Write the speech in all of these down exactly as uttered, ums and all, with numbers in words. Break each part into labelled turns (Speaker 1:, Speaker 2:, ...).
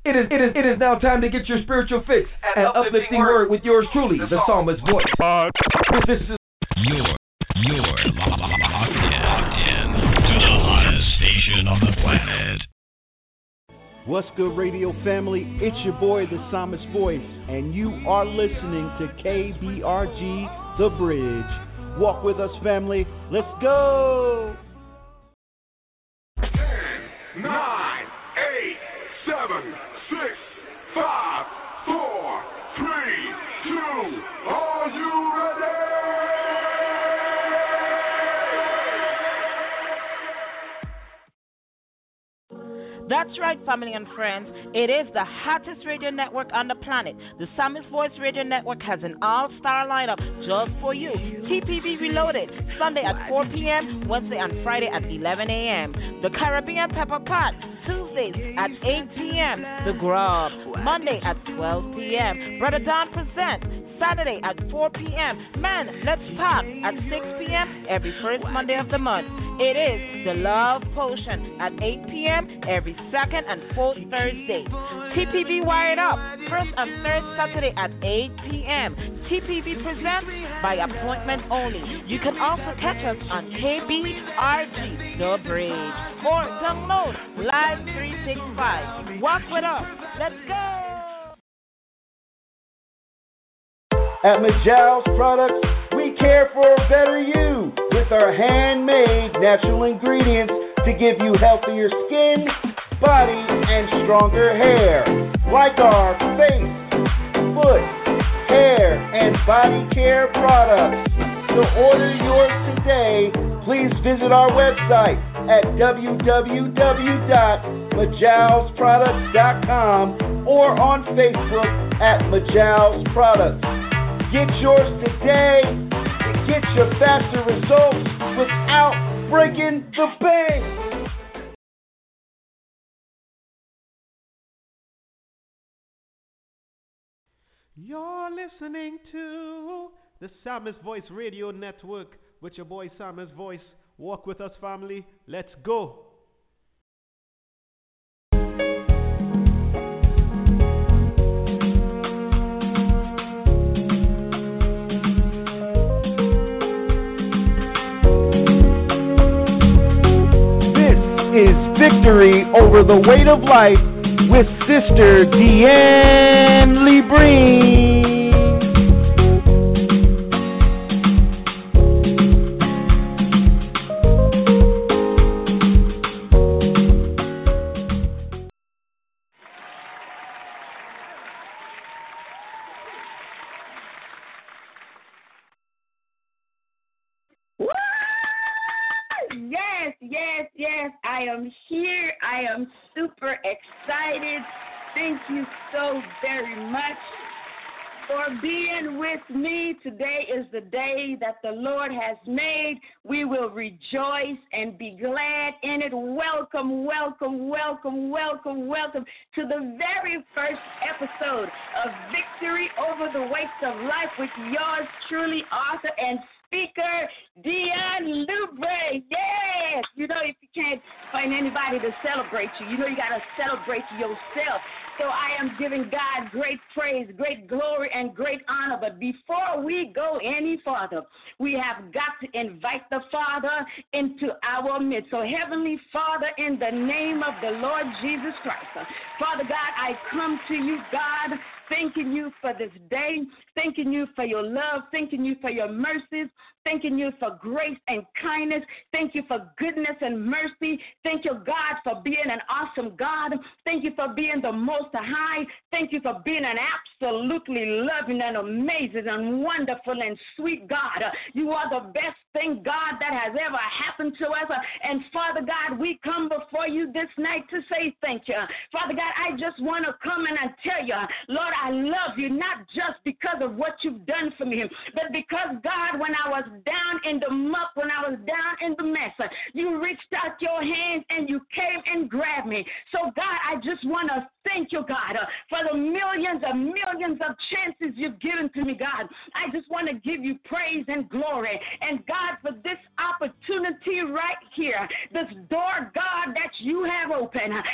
Speaker 1: It is, it is, it is now time to get your spiritual fix and, and uplifting, uplifting word with yours truly, the psalmist's voice. Uh, this is
Speaker 2: your, your locked in, locked in to the hottest station on the planet.
Speaker 3: What's good, radio family? It's your boy, the psalmist's voice, and you are listening to K B R G, The Bridge. Walk with us, family. Let's go.
Speaker 4: ten, nine, eight, seven, six, five, four, three, two, are you ready?
Speaker 5: That's right, family and friends. It is the hottest radio network on the planet. The Psalmist Voice Radio Network has an all-star lineup just for you. T P V Reloaded, Sunday at four p.m., Wednesday and Friday at eleven a.m. The Caribbean Pepper Pot, Tuesdays at eight p.m. The Grub, Monday at twelve p.m. Brother Don Present, Saturday at four p.m. Man, Let's Talk at six p.m. every first Monday of the month. It is the Love Potion at eight p.m. every second and fourth Thursday. T P V Wired Up, first and third Saturday at eight p.m. T P V presents by appointment only. You can also catch us on K B R G, The Bridge, or download Live three sixty-five. Walk with us. Let's go.
Speaker 3: At Majal's Products, we care for a better you with our handmade natural ingredients to give you healthier skin, body, and stronger hair. Like our face, foot, hair, and body care products. To order yours today, please visit our website at w w w dot majals products dot com or on Facebook at Majal's Products. Get yours today and get your faster results without breaking the bank.
Speaker 6: You're listening to the Psalmist Voice Radio Network with your boy Psalmist Voice. Walk with us, family. Let's go.
Speaker 3: Is Victory Over the Weight of Life with Sister Deanne Lee Breen.
Speaker 7: Yes, yes, yes. I am here. I am super excited. Thank you so very much for being with me. Today is the day that the Lord has made. We will rejoice and be glad in it. Welcome, welcome, welcome, welcome, welcome to the very first episode of Victory Over the Weights of Life with yours truly, author and speaker, Deanne Lubre. Yes! You know, if you can't find anybody to celebrate you, you know you got to celebrate yourself. So I am giving God great praise, great glory, and great honor. But before we go any further, we have got to invite the Father into our midst. So Heavenly Father, in the name of the Lord Jesus Christ, Father God, I come to you, God, thanking you for this day, thanking you for your love, thanking you for your mercies, thanking you for grace and kindness. Thank you for goodness and mercy. Thank you, God, for being an awesome God. Thank you for being the Most High. Thank you for being an absolutely loving and amazing and wonderful and sweet God. You are the best thing, God, that has ever happened to us. And Father God, we come before you this night to say thank you. Father God, I just want to come and I tell you, Lord, I love you, not just because of what you've done for me, but because, God, when I was down in the muck, when I was down in the mess, you reached out your hands and you came and grabbed me. So, God, I just want to thank you, God, uh, for the millions and millions of chances you've given to me, God. I just want to give you praise and glory. And, God, for this opportunity right here, this door, God, that you have opened. God,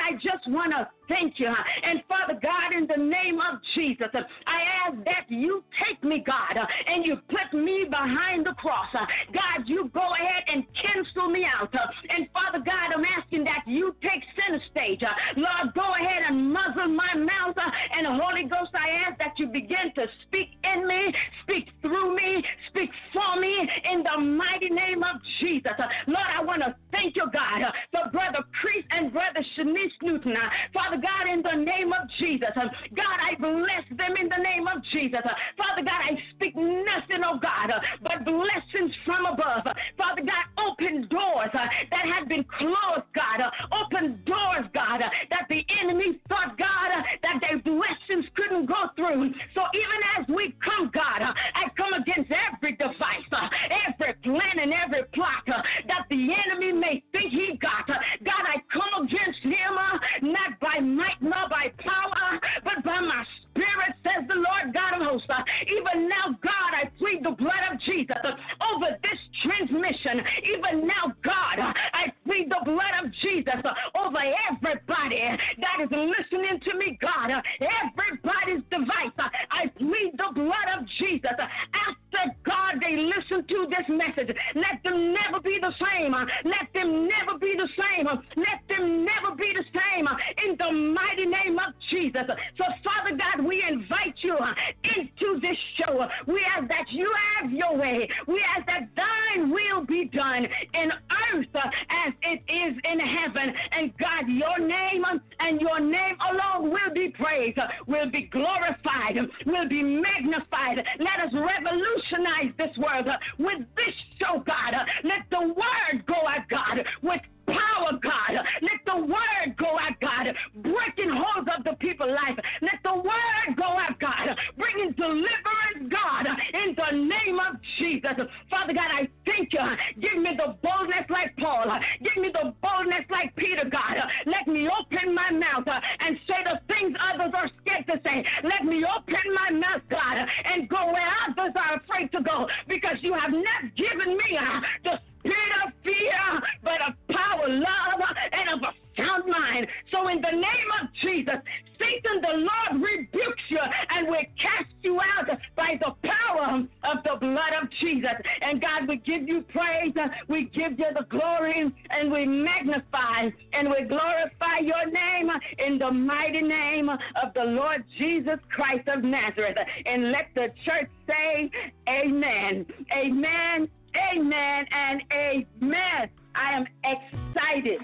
Speaker 7: I just want to thank you. And Father God, in the name of Jesus, I ask that you take me, God, and you put me behind the cross. God, you go ahead and cancel me out. And Father God, I'm asking that you take center stage. Lord, go ahead and muzzle my mouth. And Holy Ghost, I ask that you begin to speak in me, speak through me, speak for me in the mighty name of Jesus. Lord, I want to thank you, God, for Brother Chris and Brother Shanice Newton. Father God, in the name of Jesus, God, I bless them in the name of Jesus. Father God, I speak nothing, oh God, but blessings from above. Father God, open doors that have been closed, God. Open doors, God, that the enemy thought, God, that their blessings couldn't go through. So even as we come, God, I come against every device, every plan and every plot that the enemy may think he got. God, I come against him, not by might nor by power, but by my spirit, says the Lord God of hosts. Even now, God, I plead the blood of Jesus over this transmission. Even now, God, I plead the blood of Jesus over everybody that is listening to me, God. Everybody's device, I plead the blood of Jesus. After, God, they listen to this message, let them never be the same. Let them never be the same. Let them never be the same. In the mighty name of Jesus. So, Father God, we invite you into this show. We ask that you have your way. We ask that thine will be done in earth as it is in heaven. And God, your name and your name alone will be praised, will be glorified, will be magnified. Let us revolutionize this world with this show, God. Let the word go out, God, with power, God. Let the word go out, God, breaking holds of the people's life. Let the word go out, God, bringing deliverance, God, in the name of Jesus. Father God, I thank you. Give me the boldness like Paul. Give me the boldness like Peter, God. Let me open my mouth and say the things others are scared to say. Let me open my mouth, God, and go where others are afraid to go, because you have not given me the spirit of fear, but of power, love, and of a sound mind. So in the name of Jesus, Satan, the Lord rebukes you, and we cast you out by the power of the blood of Jesus. And God, we give you praise, we give you the glory, and we magnify and we glorify your name in the mighty name of the Lord Jesus Christ of Nazareth. And let the church say amen, amen, amen, and amen. I am excited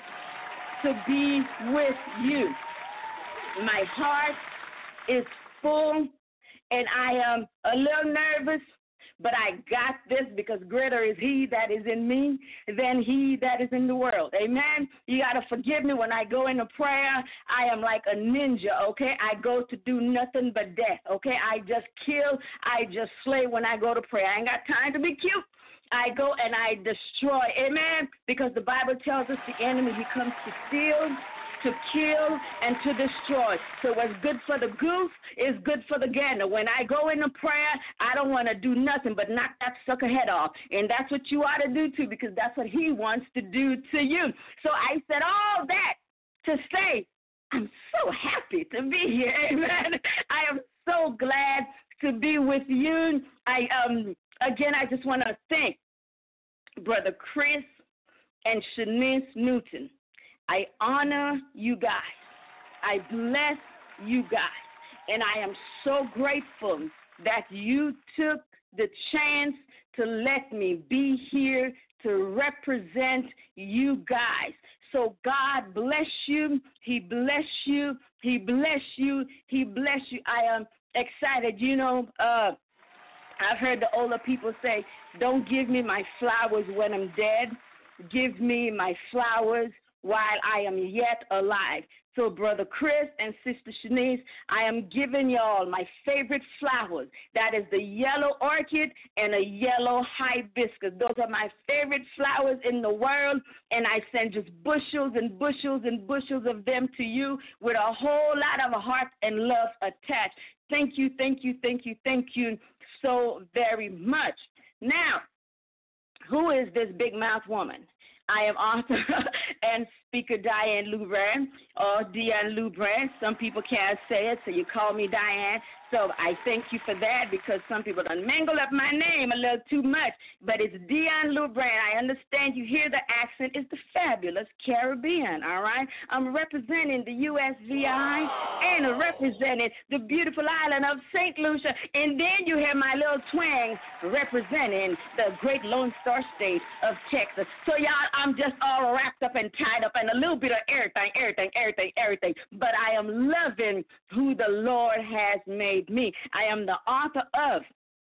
Speaker 7: to be with you. My heart is full, and I am a little nervous, but I got this, because greater is he that is in me than he that is in the world. Amen? You got to forgive me when I go into prayer. I am like a ninja, okay? I go to do nothing but death, okay? I just kill, I just slay when I go to prayer. I ain't got time to be cute. I go and I destroy, amen, because the Bible tells us the enemy, he comes to steal, to kill, and to destroy. So what's good for the goose is good for the gander. When I go into prayer, I don't want to do nothing but knock that sucker head off. And that's what you ought to do too, because that's what he wants to do to you. So I said all that to say, I'm so happy to be here, amen. I am so glad to be with you. I um again, I just want to thank Brother Chris and Shanice Newton. I honor you guys. I bless you guys. And I am so grateful that you took the chance to let me be here to represent you guys. So God bless you. He bless you. He bless you. He bless you. I am excited. You know, uh, I've heard the older people say, don't give me my flowers when I'm dead. Give me my flowers while I am yet alive. So, Brother Chris and Sister Shanice, I am giving y'all my favorite flowers. That is the yellow orchid and a yellow hibiscus. Those are my favorite flowers in the world, and I send just bushels and bushels and bushels of them to you with a whole lot of heart and love attached. Thank you, thank you, thank you, thank you so very much. Now, who is this big mouth woman? I am author and Speaker Diane Lubran or Diane Lubran. Some people can't say it, so you call me Diane. So I thank you for that because some people done mangle up my name a little too much. But it's Diane Lubran. I understand you hear the accent. It's the fabulous Caribbean, all right? I'm representing the U S V I and representing the beautiful island of Saint Lucia. And then you hear my little twang representing the great Lone Star State of Texas. So, y'all, I'm just all wrapped up and tied up and a little bit of everything, everything, everything, everything. But I am loving who the Lord has made me. I am the author of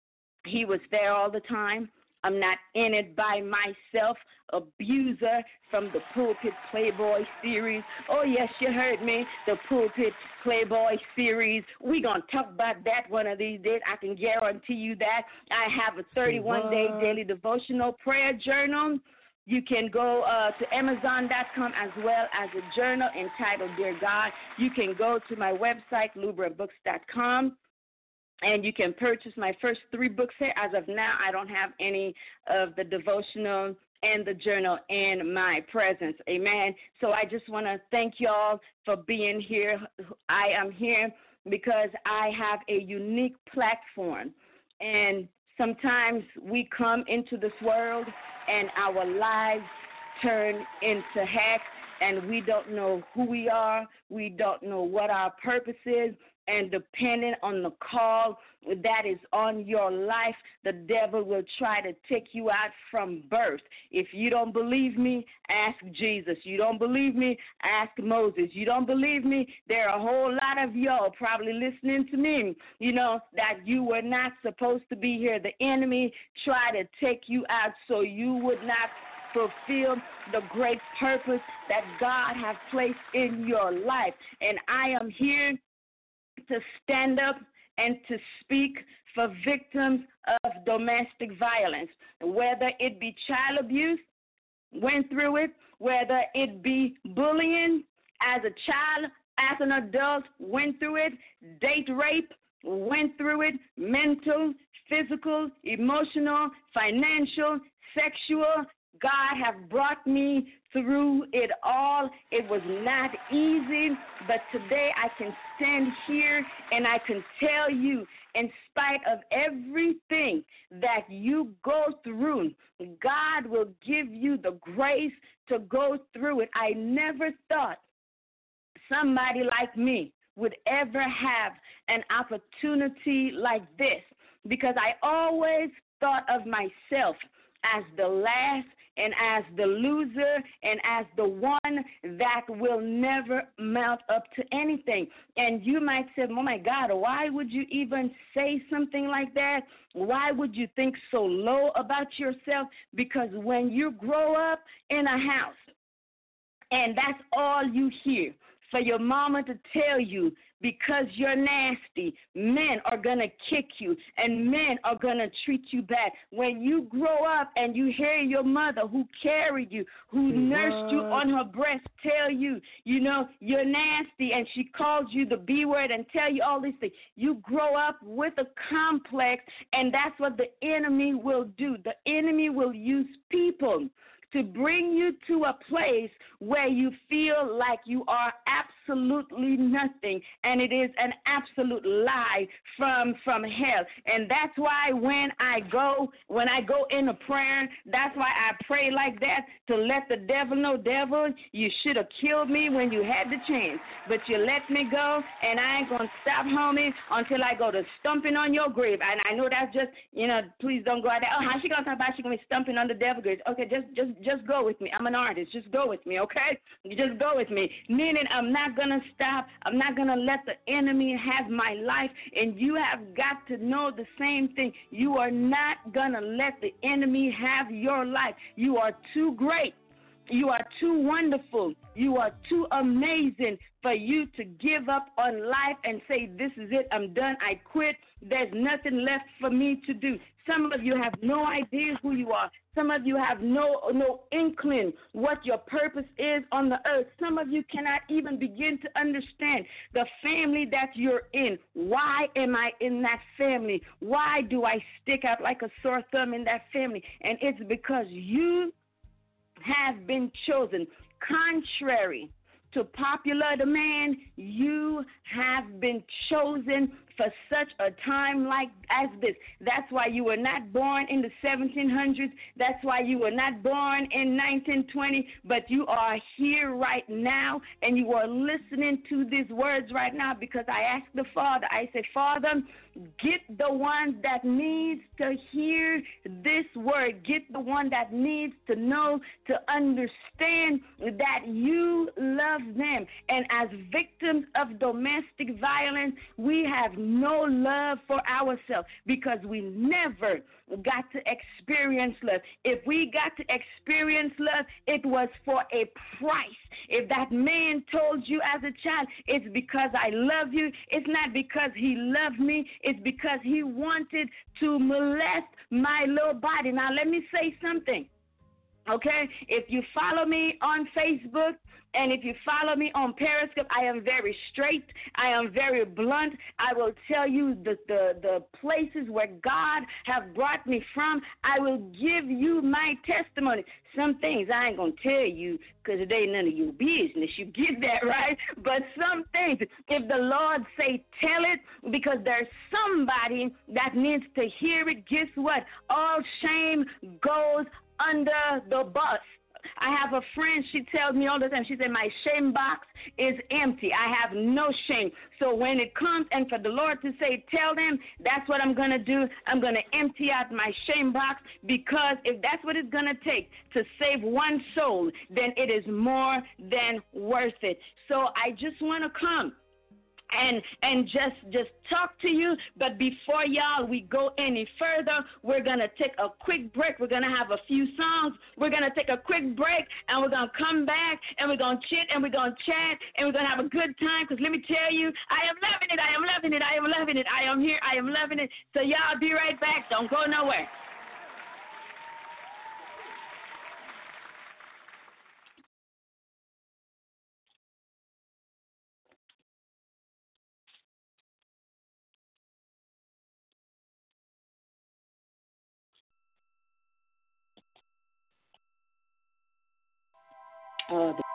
Speaker 7: He Was There All the Time. I'm not in it by myself. Abuser from the Pulpit Playboy series. Oh, yes, you heard me. The Pulpit Playboy series. We're going to talk about that one of these days. I can guarantee you that. I have a thirty-one day daily devotional prayer journal. You can go uh, to Amazon dot com as well as a journal entitled Dear God. You can go to my website, Lubra Books dot com. And you can purchase my first three books here. As of now, I don't have any of the devotional and the journal in my presence. Amen. So I just want to thank y'all for being here. I am here because I have a unique platform. And sometimes we come into this world and our lives turn into heck, and we don't know who we are. We don't know what our purpose is. And depending on the call that is on your life, the devil will try to take you out from birth. If you don't believe me, ask Jesus. You don't believe me, ask Moses. You don't believe me, there are a whole lot of y'all probably listening to me, you know, that you were not supposed to be here. The enemy tried to take you out so you would not fulfill the great purpose that God has placed in your life. And I am here to stand up and to speak for victims of domestic violence, whether it be child abuse, went through it, whether it be bullying as a child, as an adult, went through it, date rape, went through it, mental, physical, emotional, financial, sexual. God have brought me through it all. It was not easy, but today I can stand here and I can tell you, in spite of everything that you go through, God will give you the grace to go through it. I never thought somebody like me would ever have an opportunity like this, because I always thought of myself as the last and as the loser and as the one that will never mount up to anything. And you might say, oh, my God, why would you even say something like that? Why would you think so low about yourself? Because when you grow up in a house and that's all you hear, for your mama to tell you, because you're nasty, men are going to kick you and men are going to treat you bad. When you grow up and you hear your mother who carried you, who
Speaker 6: what?
Speaker 7: nursed you on her breast tell you, you know, you're nasty, and she calls you the B word and tell you all these things, you grow up with a complex, and that's what the enemy will do. The enemy will use people to bring you to a place where you feel like you are absolutely nothing, and it is an absolute lie from from hell. And that's why when I go, when I go into prayer, that's why I pray like that, to let the devil know, devil, you should have killed me when you had the chance, but you let me go, and I ain't going to stop, homie, until I go to stomping on your grave. And I know that's just, you know, please don't go out there, oh, how she going to talk about she going to be stomping on the devil's grave? Okay, just, just, Just go with me. I'm an artist. Just go with me, okay? You just go with me. Meaning I'm not going to stop. I'm not going to let the enemy have my life. And you have got to know the same thing. You are not going to let the enemy have your life. You are too great. You are too wonderful. You are too amazing for you to give up on life and say, this is it, I'm done, I quit, there's nothing left for me to do. Some of you have no idea who you are. Some of you have no no inkling what your purpose is on the earth. Some of you cannot even begin to understand the family that you're in. Why am I in that family? Why do I stick out like a sore thumb in that family? And it's because you have been chosen, contrary to popular demand, you have been chosen for such a time like as this. That's why you were not born in the seventeen hundreds. That's why you were not born in nineteen twenty, but you are here right now, and you are listening to these words right now because I asked the Father, I said, Father, get the one that needs to hear this word. Get the one that needs to know, to understand that you love them. And as victims of domestic violence, we have no love for ourselves because we never got to experience love. If we got to experience love, it was for a price. If that man told you as a child, it's because I love you, it's not because he loved me, it's because he wanted to molest my little body. Now, let me say something. Okay, if you follow me on Facebook and if you follow me on Periscope, I am very straight. I am very blunt. I will tell you the, the, the places where God have brought me from. I will give you my testimony. Some things I ain't going to tell you because it ain't none of your business. You get that, right? But some things, if the Lord say tell it, because there's somebody that needs to hear it, guess what? All shame goes under the bus. I have a friend, she tells me all the time, she said, my shame box is empty. I have no shame. So when it comes and for the Lord to say, tell them, that's what I'm going to do. I'm going to empty out my shame box, because if that's what it's going to take to save one soul, then it is more than worth it. So I just want to come and and just just talk to you. But before y'all we go any further, we're going to take a quick break. We're going to have a few songs. We're going to take a quick break, and we're going to come back, and we're going to chit, and we're going to chat, and we're going to have a good time, because let me tell you, I am loving it. I am loving it. I am loving it. I am here. I am loving it. So y'all be right back. Don't go nowhere. Uh, the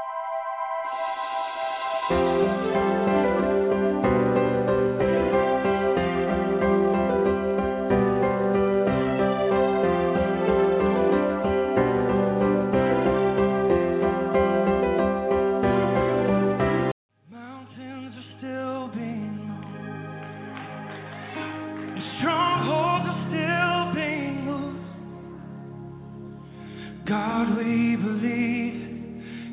Speaker 8: Mountains are still being moved. Strongholds are still being moved. God, we believe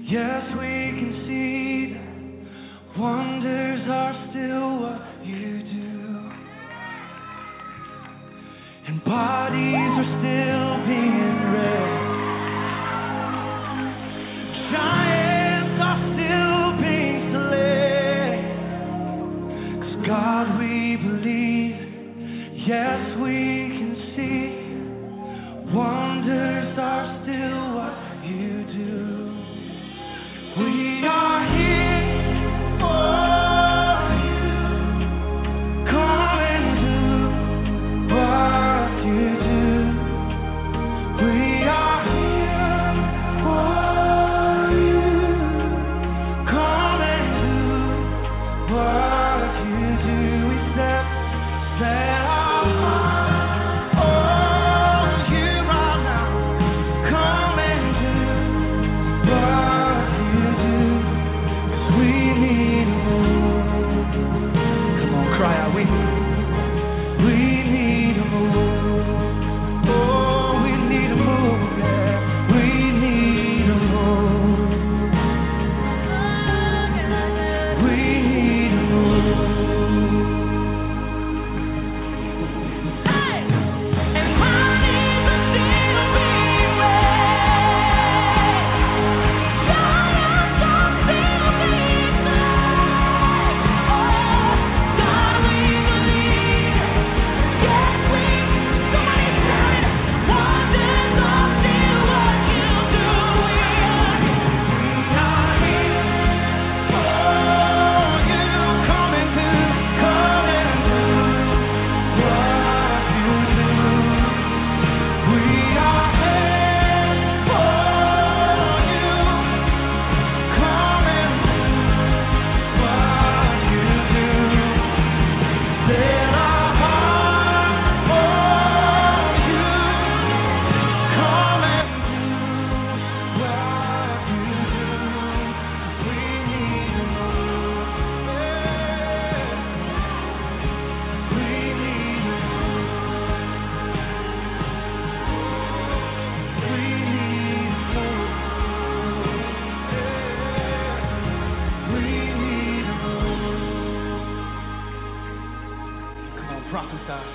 Speaker 1: God.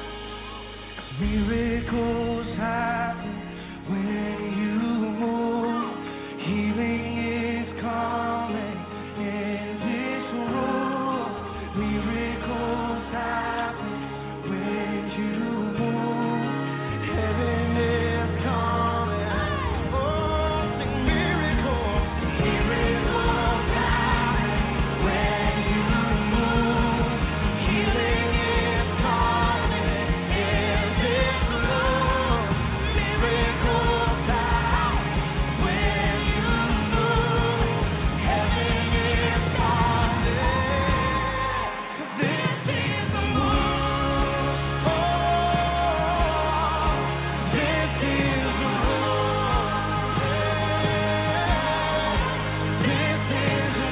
Speaker 8: Miracles happen when you move. Healing is coming in this room. Miracles happen when you move. Heaven is coming. Oh, sing miracles. Miracles happen when you move. Healing is coming in this room. Miracles happen when you move. Heaven is coming. This is the move. Oh, this is the move. This is the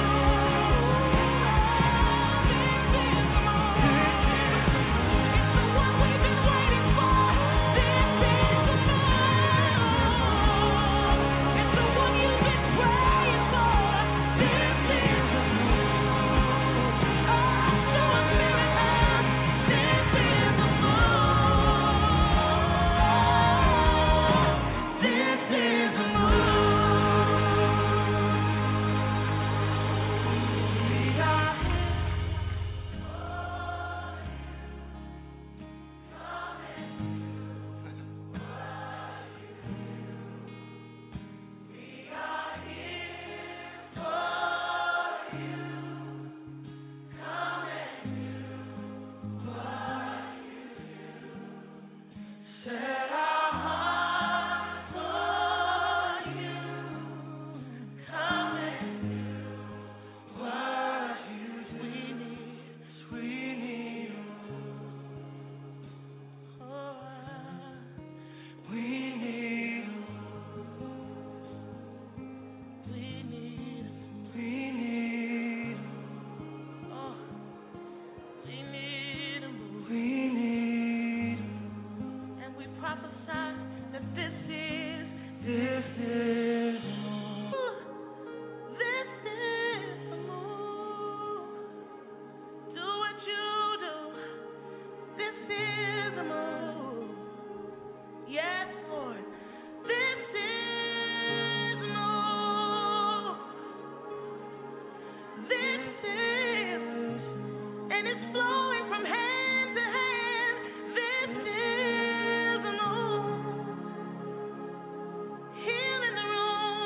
Speaker 8: set our hearts for you. Come and do what you do. We need, we need, oh, we need, we need, we need, oh, we need, we need. And we prophesy that this is, this is, this is the move. Do what you do. This is the move. Yes, Lord. This is the move. This is, and it's flowing from hand to hand. This is the move. Heal in the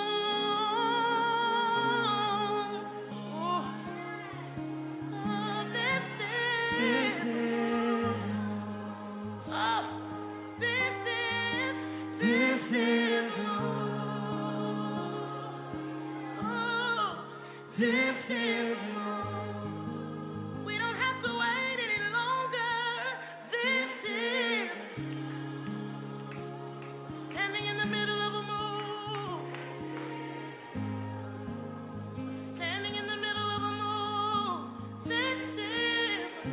Speaker 8: room. Oh, oh, this is, oh, this is, this is the move. Oh, this is the move. We don't have to wait any longer. This is standing in the middle of a move. Standing in the middle of a move. This is the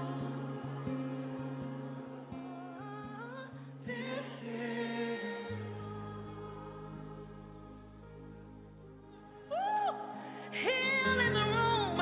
Speaker 8: move. This is. Woo! Heal in the room.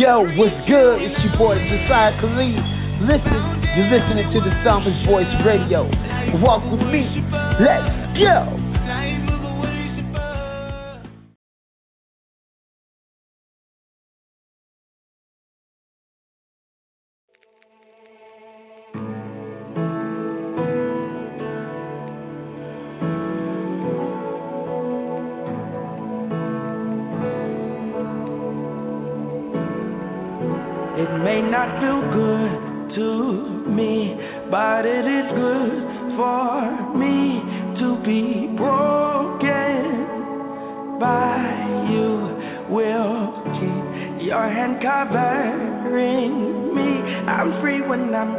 Speaker 3: Yo, what's good? It's your boy Josiah Khalid. Listen, you're listening to the Psalmist Voice Radio. Walk with me. Let's go.
Speaker 9: It may not feel good to me, but it is good for me to be broken by you. Will keep your hand covering me. I'm free when I'm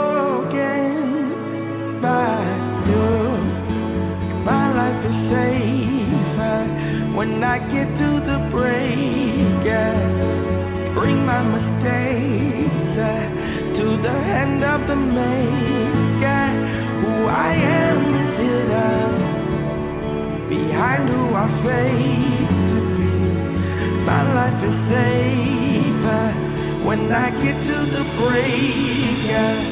Speaker 9: broken by you. My life is safer when I get to the break. Yeah. Bring my mistakes uh, to the hand of the maker. Who I am is hidden behind who I face to be. My life is safer when I get to the break.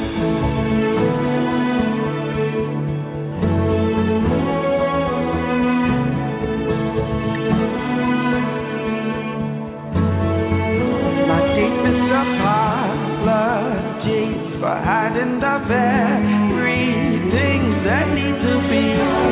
Speaker 9: Apologies for hiding the very things that need to be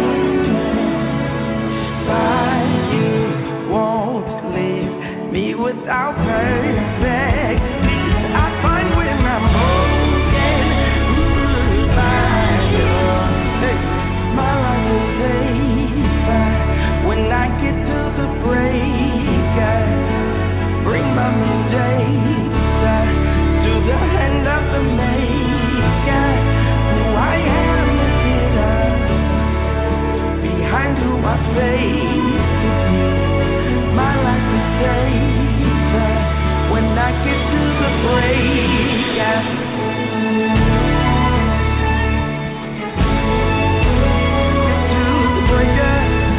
Speaker 9: by you. Won't leave me without perfect peace. I find when I'm broken by you. Hey, my life is safer when I get to the break. Bring my mistakes to the hand of the maker. Who I am is hidden behind who I face to be. My life is safer when I get to the break. Get to the breaker.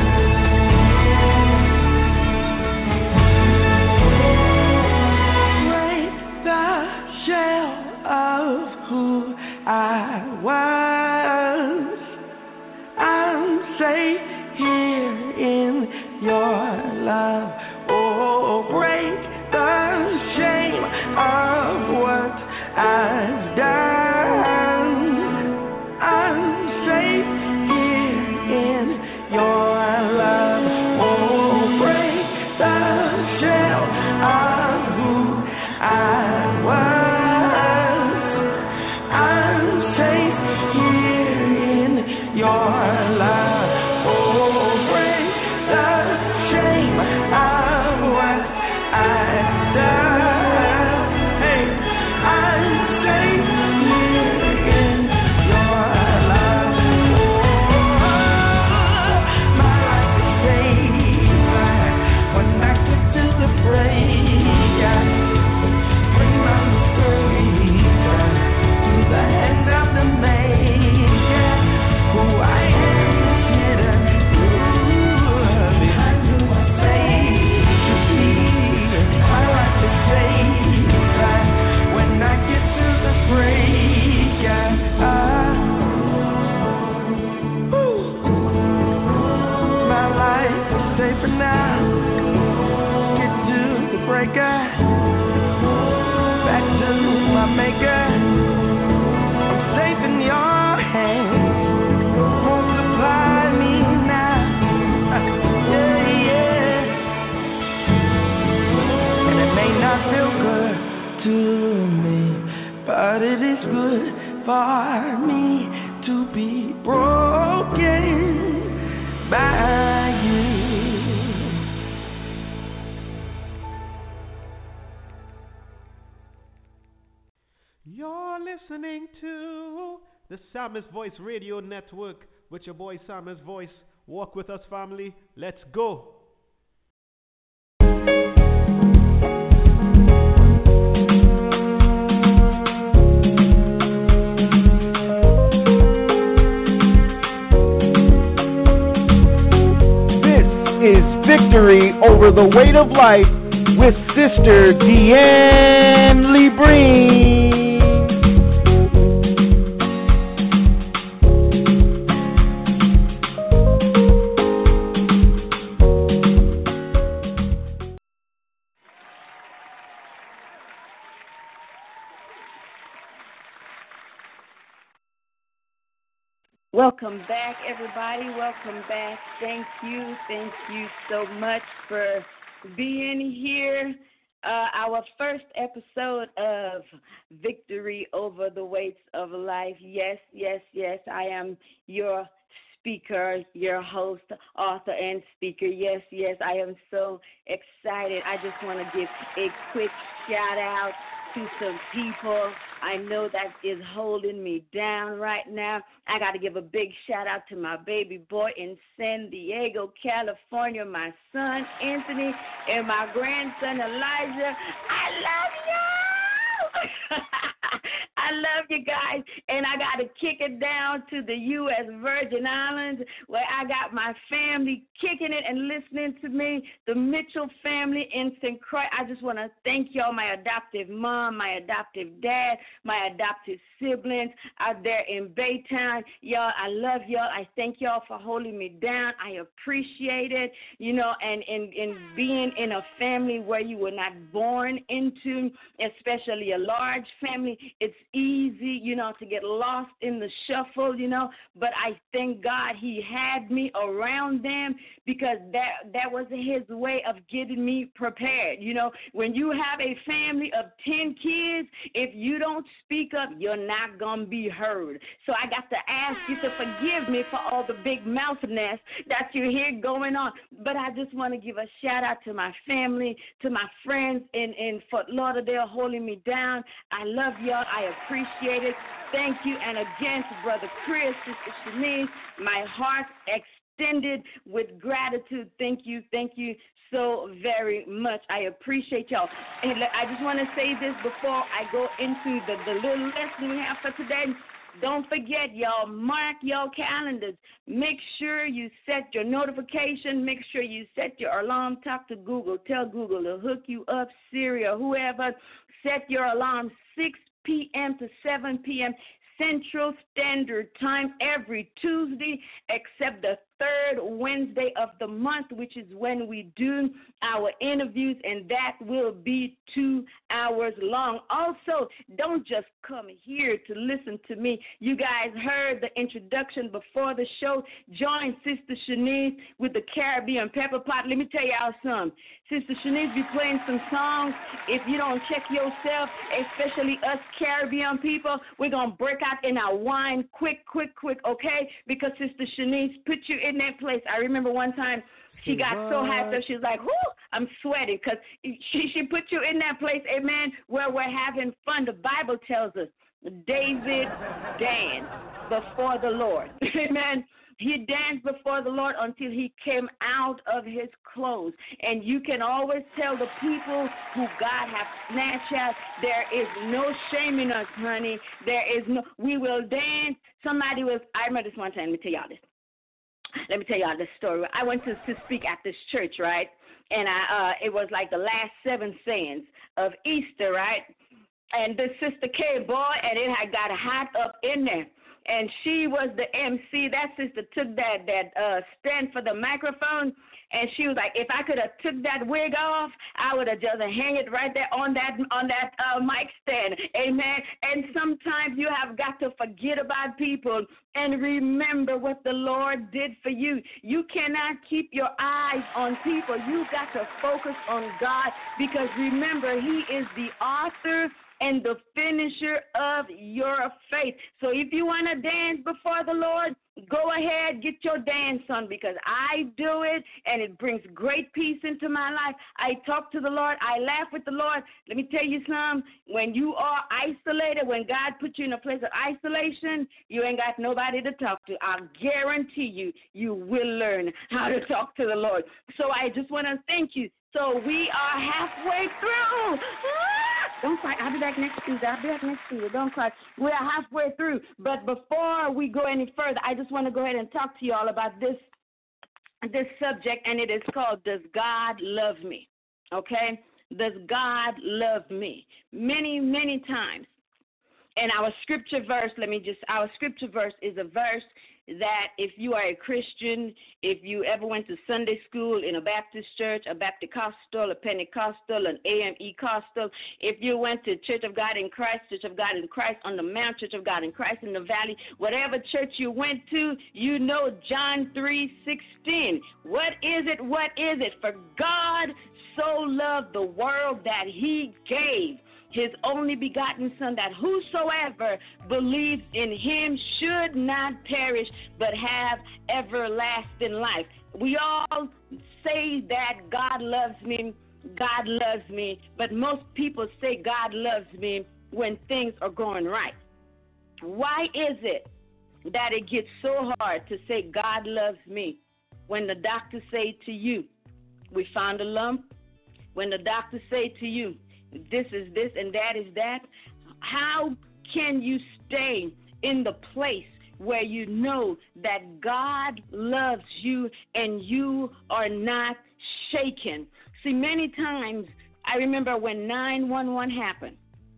Speaker 9: Shell of who I was. I'm safe here in your love. Oh, break the shame of what I've done. I'm safe here in your love. Oh, break the shell of who I was. Your love, oh, break the shame of what I've done. Hey, I'm safe here in your love. Oh, my life is safer when I get to the prayer. Bring my mistakes to the hand of the maker. Who I am is hidden behind who I face to be. My life is safer when I get to the break. My life is safer now. Get to the breaker. Back to my maker. I'm safe in your hands. Multiply me now, yeah, yeah. And it may not feel good to me, but it is good for me to be broken by you.
Speaker 6: You're listening to the Psalmist Voice Radio Network with your boy Psalmist Voice. Walk with us, family. Let's go.
Speaker 3: This is victory over the weight of life with Sister Deanne Lee Breen.
Speaker 7: Welcome back, everybody. Welcome back. Thank you. Thank you so much for being here. Uh, our first episode of Victory Over the Weights of Life. Yes, yes, yes. I am your speaker, your host, author, and speaker. Yes, yes. I am so excited. I just want to give a quick shout out to some people I know that is holding me down right now. I got to give a big shout out to my baby boy in San Diego, California, my son Anthony, and my grandson Elijah. I love you. I love you guys, and I got to kick it down to the U S Virgin Islands where I got my family kicking it and listening to me, the Mitchell family in Saint Croix. I just want to thank y'all, my adoptive mom, my adoptive dad, my adoptive siblings out there in Baytown. Y'all, I love y'all. I thank y'all for holding me down. I appreciate it, you know, and in and being in a family where you were not born into, especially a large family, it's easy, you know, to get lost in the shuffle, you know, but I thank God he had me around them because that that was his way of getting me prepared. You know, when you have a family of ten kids, if you don't speak up, you're not going to be heard. So I got to ask you to forgive me for all the big mouthness that you hear going on. But I just want to give a shout out to my family, to my friends in, in Fort Lauderdale holding me down. I love y'all. I appreciate it. Thank you. And again, to Brother Chris, Sister Shanice, my heart extended with gratitude. Thank you. Thank you so very much. I appreciate y'all. And I just want to say this before I go into the, the little lesson we have for today. Don't forget, y'all, mark your calendars. Make sure you set your notification. Make sure you set your alarm. Talk to Google. Tell Google to hook you up, Siri or whoever. Set your alarm six p.m. to seven p.m. Central Standard Time every Tuesday, except the third Wednesday of the month, which is when we do our interviews, and that will be two hours long. Also, don't just come here to listen to me. You guys heard the introduction before the show. Join Sister Shanice with the Caribbean Pepper Pot. Let me tell y'all something. Sister Shanice be playing some songs. If you don't check yourself, especially us Caribbean people, we're going to break out in our wine quick, quick, quick, okay? Because Sister Shanice put you in that place. I remember one time she got so hyped up, she was like, whoo, I'm sweating, because she, she put you in that place, amen, where we're having fun. The Bible tells us David danced before the Lord, amen. He danced before the Lord until he came out of his clothes. And you can always tell the people who God has snatched out, there is no shame in us, honey. There is no, we will dance. Somebody was, I remember this one time, let me tell y'all this. Let me tell y'all this story. I went to, to speak at this church, right? And I, uh, it was like the last seven sayings of Easter, right? And this sister came, boy, and it had got hot up in there. And she was the M C. That sister took that that uh, stand for the microphone, and she was like, if I could have took that wig off, I would have just hang it right there on that on that uh, mic stand. Amen. And sometimes you have got to forget about people and remember what the Lord did for you. You cannot keep your eyes on people. You got to focus on God, because remember, He is the author and the finisher of your faith. So if you want to dance before the Lord, go ahead, get your dance on, because I do it, and it brings great peace into my life. I talk to the Lord. I laugh with the Lord. Let me tell you something. When you are isolated, when God puts you in a place of isolation, you ain't got nobody to talk to. I guarantee you, you will learn how to talk to the Lord. So I just want to thank you. So we are halfway through. Don't cry. I'll be back next Tuesday. I'll be back next Tuesday. Don't cry. We're halfway through. But before we go any further, I just want to go ahead and talk to you all about this, this subject, and it is called, Does God Love Me? Okay? does God love me? Many, many times. And our scripture verse, let me just, our scripture verse is a verse that if you are a Christian, if you ever went to Sunday school in a Baptist church, a Baptist Costal, a Pentecostal, an A M E Costal, if you went to Church of God in Christ, Church of God in Christ on the Mount, Church of God in Christ in the Valley, whatever church you went to, you know John three sixteen. What is it? What is it? For God so loved the world that he gave his only begotten Son, that whosoever believes in him should not perish but have everlasting life. We all say that God loves me, God loves me, but most people say God loves me when things are going right. Why is it that it gets so hard to say God loves me when the doctors say to you, we found a lump? When the doctors say to you, this is this and that is that? How can you stay in the place where you know that God loves you and you are not shaken? See, many times, I remember when nine one one happened.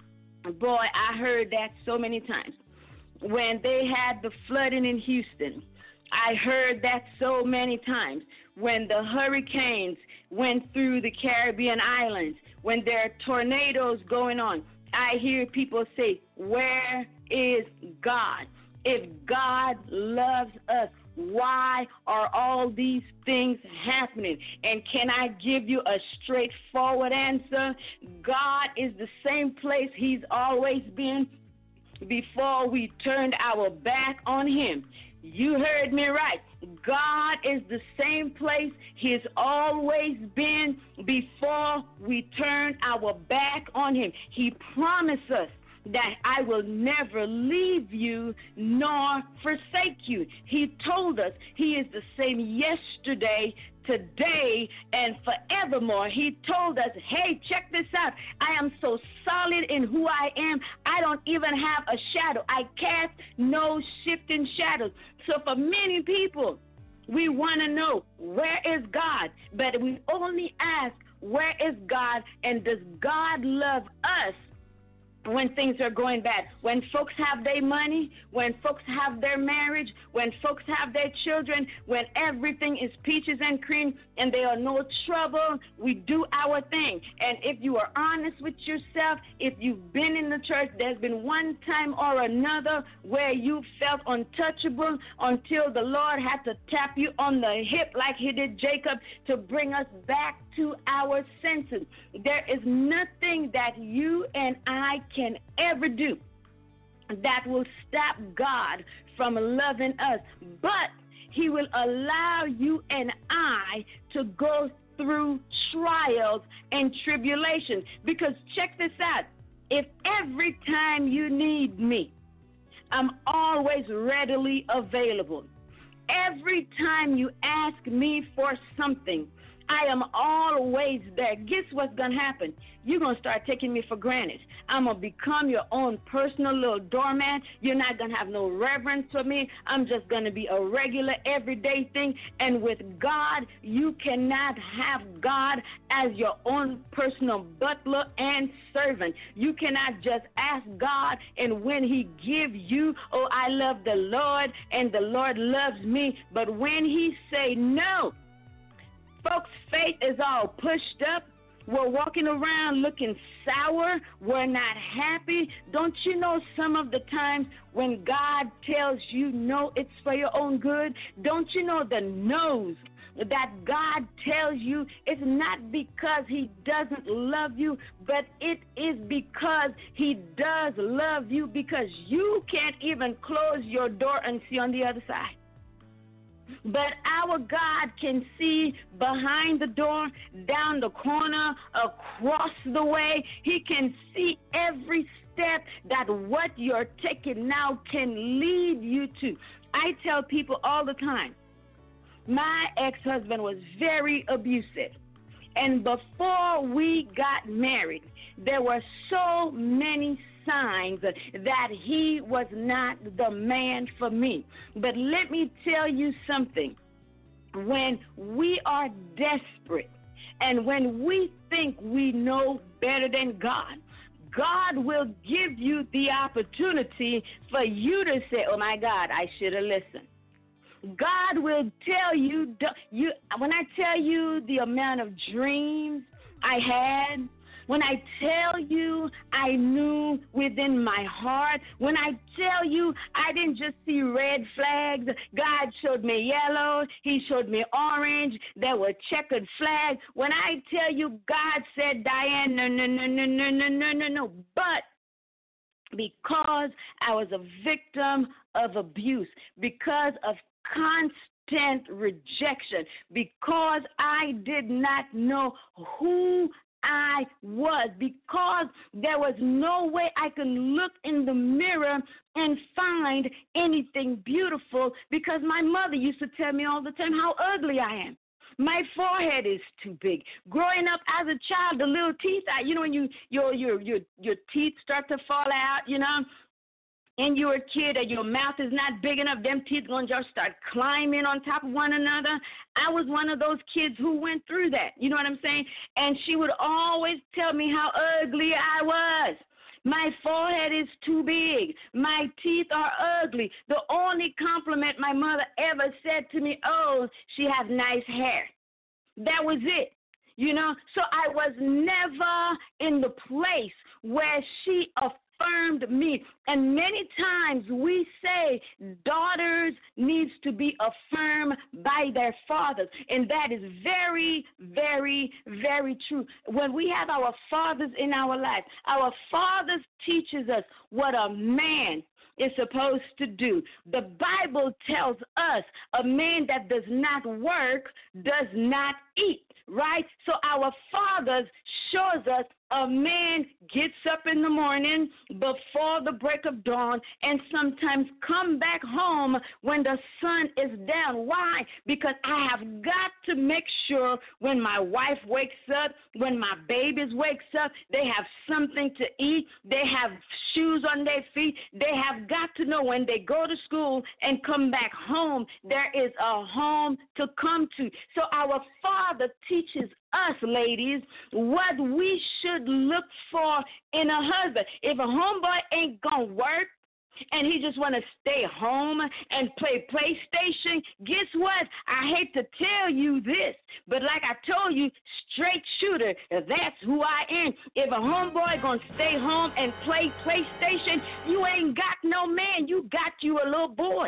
Speaker 7: Boy, I heard that so many times. When they had the flooding in Houston, I heard that so many times. When the hurricanes went through the Caribbean islands, when there are tornadoes going on, I hear people say, where is God? If God loves us, why are all these things happening? And can I give you a straightforward answer? God is the same place he's always been before we turned our back on him. You heard me right. God is the same place he's always been before we turn our back on him. He promised us that I will never leave you nor forsake you. He told us he is the same yesterday, today, and forevermore. He told us, hey, check this out. I am so solid in who I am, I don't even have a shadow. I cast no shifting shadows. So for many people, we want to know, where is God? But we only ask, where is God? And does God love us when things are going bad? When folks have their money, when folks have their marriage, when folks have their children, when everything is peaches and cream and there are no trouble, we do our thing. And if you are honest with yourself, if you've been in the church, there's been one time or another where you felt untouchable until the Lord had to tap you on the hip like he did Jacob to bring us back to our senses. There is nothing that you and I can ever do that will stop God from loving us, but he will allow you and I to go through trials and tribulations. Because check this out, if every time you need me, I'm always readily available. Every time you ask me for something, I am always there. Guess what's going to happen? You're going to start taking me for granted. I'm going to become your own personal little doormat. You're not going to have no reverence for me. I'm just going to be a regular, everyday thing. And with God, you cannot have God as your own personal butler and servant. You cannot just ask God, and when he gives you, oh, I love the Lord, and the Lord loves me. But when he say no, folks' faith is all pushed up. We're walking around looking sour. We're not happy. Don't you know some of the times when God tells you no, it's for your own good? Don't you know the no's that God tells you is not because he doesn't love you, but it is because he does love you, because you can't even close your door and see on the other side. But our God can see behind the door, down the corner, across the way. He can see every step that what you're taking now can lead you to. I tell people all the time, my ex-husband was very abusive. And before we got married, there were so many signs that he was not the man for me. But let me tell you something. When we are desperate And when we think we know better than God, God will give you the opportunity for you to say, oh, my God, I should have listened. God will tell you, you, when I tell you the amount of dreams I had, when I tell you I knew within my heart, when I tell you I didn't just see red flags, God showed me yellow, he showed me orange, there were checkered flags. When I tell you God said, Diane, no, no, no, no, no, no, no, no, no, but because I was a victim of abuse, because of constant rejection, because I did not know who I was, because there was no way I could look in the mirror and find anything beautiful, because my mother used to tell me all the time how ugly I am. My forehead is too big. Growing up as a child, the little teeth, I, you know, when you your your your your teeth start to fall out, you know, and you're a kid and your mouth is not big enough, them teeth going to just start climbing on top of one another. I was one of those kids who went through that. You know what I'm saying? And she would always tell me how ugly I was. My forehead is too big. My teeth are ugly. The only compliment my mother ever said to me, oh, she has nice hair. That was it. You know, so I was never in the place where she affirmed me. And many times we say daughters needs to be affirmed by their fathers. And that is very, very, very true. When we have our fathers in our life, our fathers teaches us what a man is supposed to do. The Bible tells us a man that does not work does not eat, right? So our fathers shows us a man gets up in the morning before the break of dawn and sometimes come back home when the sun is down. Why? Because I have got to make sure when my wife wakes up, when my babies wakes up, they have something to eat, they have shoes on their feet, they have got to know when they go to school and come back home, there is a home to come to. So our Father teaches us, ladies, what we should look for in a husband. If a homeboy ain't gonna work and he just want to stay home and play PlayStation, guess what? I hate to tell you this, but like I told you, straight shooter, that's who I am. If a homeboy gonna stay home and play PlayStation, you ain't got no man. You got you a little boy.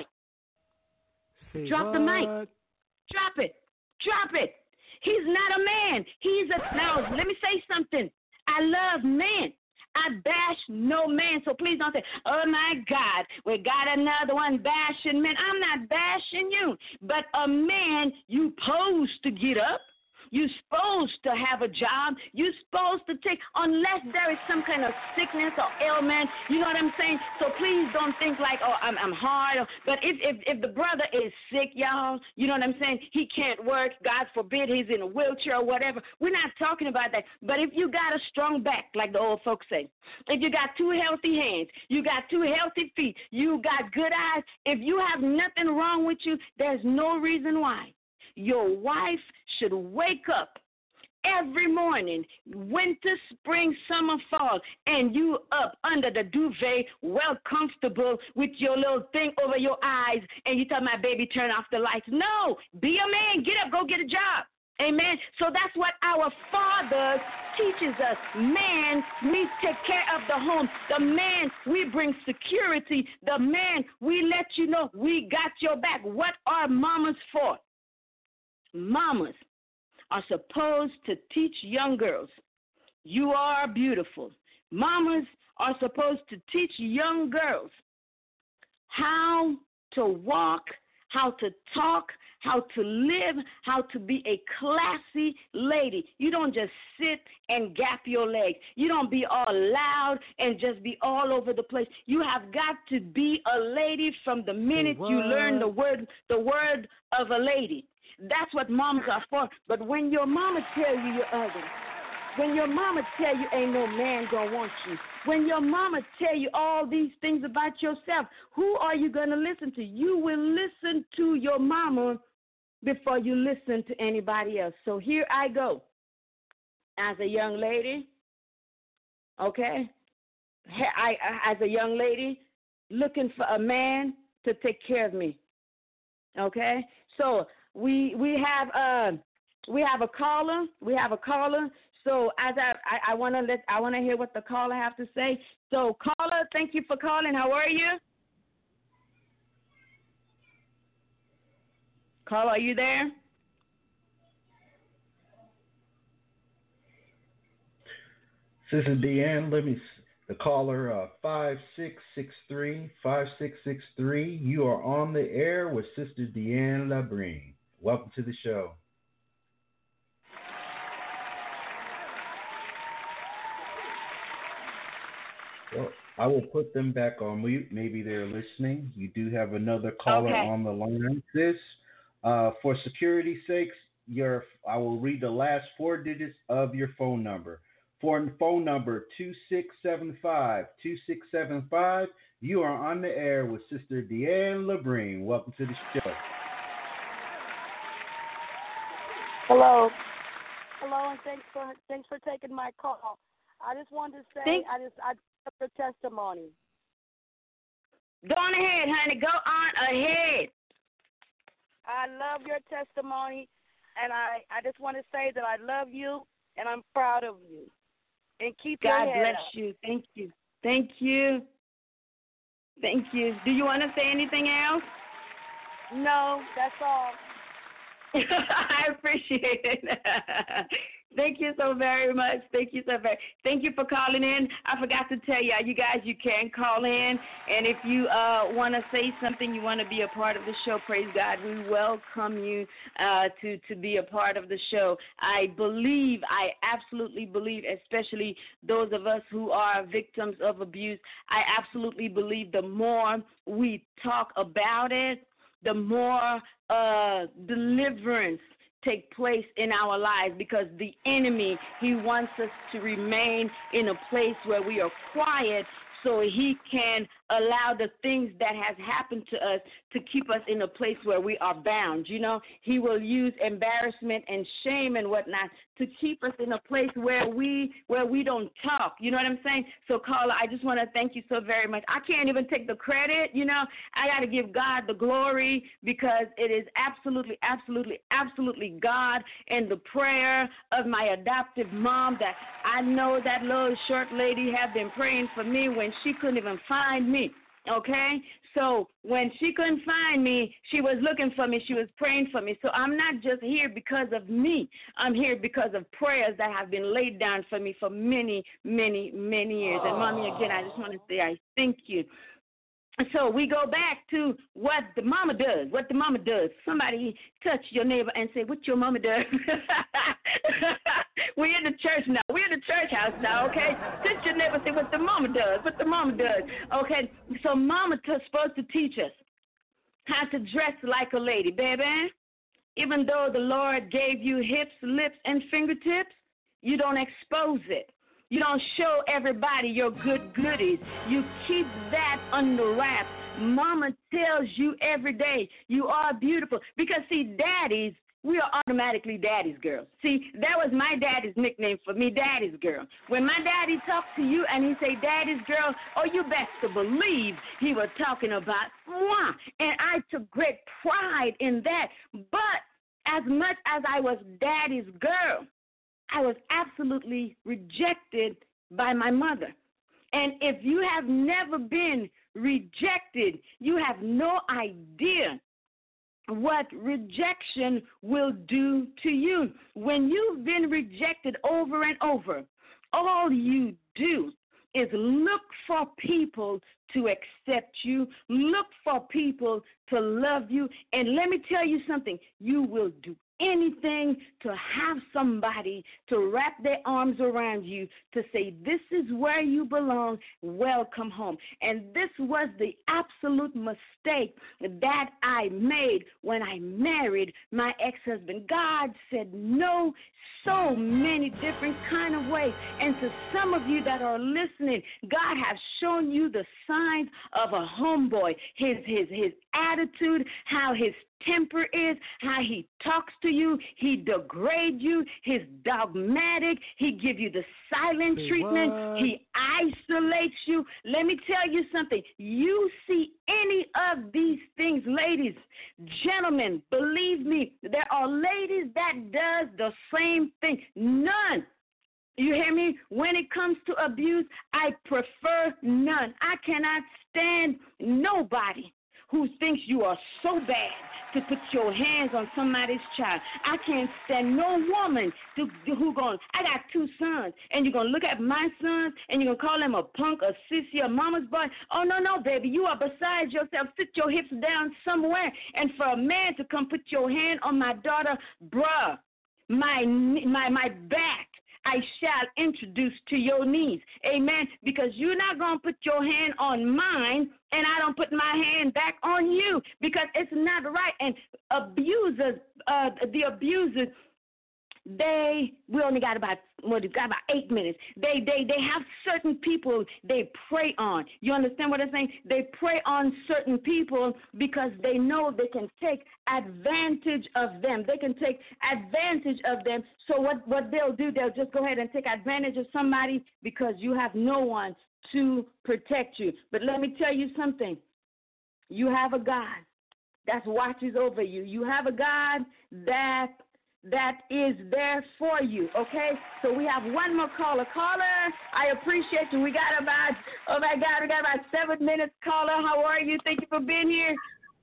Speaker 6: Say
Speaker 7: Drop
Speaker 6: what?
Speaker 7: the mic. Drop it. Drop it. He's not a man. He's a, now, let me say something. I love men. I bash no man, so please don't say, oh, my God, we got another one bashing men. I'm not bashing you, but a man, you supposed to get up. You're supposed to have a job. You're supposed to take, unless there is some kind of sickness or ailment, you know what I'm saying? So please don't think like, oh, I'm, I'm hard. But if, if, if the brother is sick, y'all, you know what I'm saying? He can't work. God forbid he's in a wheelchair or whatever. We're not talking about that. But if you got a strong back, like the old folks say, if you got two healthy hands, you got two healthy feet, you got good eyes, if you have nothing wrong with you, there's no reason why your wife should wake up every morning, winter, spring, summer, fall, and you up under the duvet, well comfortable with your little thing over your eyes, and you tell my baby, turn off the lights. No, be a man, get up, go get a job. Amen. So that's what our Father teaches us. Man, we take care of the home. The man, we bring security. The man, we let you know we got your back. What are mamas for? Mamas are supposed to teach young girls, you are beautiful. Mamas are supposed to teach young girls how to walk, how to talk, how to live, how to be a classy lady. You don't just sit and gap your legs. You don't be all loud and just be all over the place. You have got to be a lady from the minute you learn the word, the word of a lady. That's what moms are for. But when your mama tell you you're ugly, when your mama tell you ain't no man gonna want you, when your mama tell you all these things about yourself, who are you gonna listen to? You will listen to your mama before you listen to anybody else. So here I go. as a young lady, okay, I, I as a young lady looking for a man to take care of me, okay. So we we have uh we have a caller. We have a caller. So as I I, I want to let I want to hear what the caller have to say. So caller, thank you for calling. How are you? Caller, are you there?
Speaker 3: Sister Deanne, let me, the caller, uh, five six six three, five six six three. You are on the air with Sister Deanne Labrine. Welcome to the show. Well, I will put them back on mute. Maybe they're listening. You do have another caller
Speaker 7: okay.
Speaker 3: on the line. Sis, uh, for security's sakes, your I will read the last four digits of your phone number. For phone number two six seven five, two six seven five, you are on the air with Sister Deanne Labrine. Welcome to the show.
Speaker 10: Hello. Hello, and thanks for thanks for taking my call. I just wanted to say Thanks. I just I have your testimony.
Speaker 7: Go on ahead, honey. Go on ahead.
Speaker 10: I love your testimony, and I, I just want to say that I love you and I'm proud of you. And keep
Speaker 7: God
Speaker 10: your head
Speaker 7: bless
Speaker 10: up.
Speaker 7: you. Thank you. Thank you. Thank you. Do you want to say anything else?
Speaker 10: No, that's all.
Speaker 7: I appreciate it. Thank you so very much. Thank you so very. Thank you for calling in. I forgot to tell you, you guys, you can call in, and if you uh, want to say something, you want to be a part of the show. Praise God, we welcome you uh, to to be a part of the show. I believe, I absolutely believe, especially those of us who are victims of abuse. I absolutely believe the more we talk about it, the more uh, deliverance take place in our lives, because the enemy, he wants us to remain in a place where we are quiet so he can allow the things that has happened to us to keep us in a place where we are bound. You know, he will use embarrassment and shame and whatnot to keep us in a place where we where we don't talk. You know what I'm saying? So, caller, I just want to thank you so very much. I can't even take the credit, you know. I got to give God the glory, because it is absolutely, absolutely, absolutely God and the prayer of my adoptive mom that I know that little short lady had been praying for me when she couldn't even find me. Okay, so when she couldn't find me, she was looking for me. She was praying for me. So I'm not just here because of me. I'm here because of prayers that have been laid down for me for many, many, many years. And, Mommy, again, I just want to say I thank you. So we go back to what the mama does, what the mama does. Somebody touch your neighbor and say, what your mama does. We're in the church now. We're in the church house now, okay? Touch your neighbor and say, what the mama does, what the mama does. Okay, so mama is supposed to teach us how to dress like a lady, baby. Even though the Lord gave you hips, lips, and fingertips, you don't expose it. You don't show everybody your good goodies. You keep that under wraps. Mama tells you every day you are beautiful. Because, see, daddies, we are automatically daddy's girls. See, that was my daddy's nickname for me, daddy's girl. When my daddy talked to you and he say daddy's girl, oh, you best to believe he was talking about moi. And I took great pride in that. But as much as I was daddy's girl, I was absolutely rejected by my mother. And if you have never been rejected, you have no idea what rejection will do to you. When you've been rejected over and over, all you do is look for people to accept you, look for people to love you. And let me tell you something, you will do anything to have somebody to wrap their arms around you to say, this is where you belong, welcome home. And this was the absolute mistake that I made when I married my ex-husband. God said no so many different kind of ways. And to some of you that are listening, God has shown you the signs of a homeboy, his his his attitude, how his temper is, how he talks to you. He degrades you. He's dogmatic. He gives you the silent
Speaker 6: Say
Speaker 7: treatment.
Speaker 6: what?
Speaker 7: He isolates you. Let me tell you something. You see any of these things, ladies, gentlemen, believe me, there are ladies that does the same thing. None. You hear me? When it comes to abuse, I prefer none. I cannot stand nobody who thinks you are so bad to put your hands on somebody's child. I can't stand no woman to, who going, I got two sons, and you're going to look at my sons, and you're going to call them a punk, a sissy, a mama's boy. Oh, no, no, baby, you are beside yourself. Sit your hips down somewhere. And for a man to come put your hand on my daughter, bruh, my, my, my back, I shall introduce to your knees. Amen. Because you're not going to put your hand on mine, and I don't put my hand back on you, because it's not right. And abusers, uh, the abusers, they, we only got about, well, we got about eight minutes. They, they, they have certain people they prey on. You understand what I'm saying? They prey on certain people because they know they can take advantage of them. They can take advantage of them. So what, what they'll do, they'll just go ahead and take advantage of somebody because you have no one to protect you. But let me tell you something. You have a God that watches over you. You have a God that that is there for you, okay? So we have one more caller. Caller, I appreciate you. We got about, oh my God, we got about seven minutes. Caller, how are you? Thank you for being here.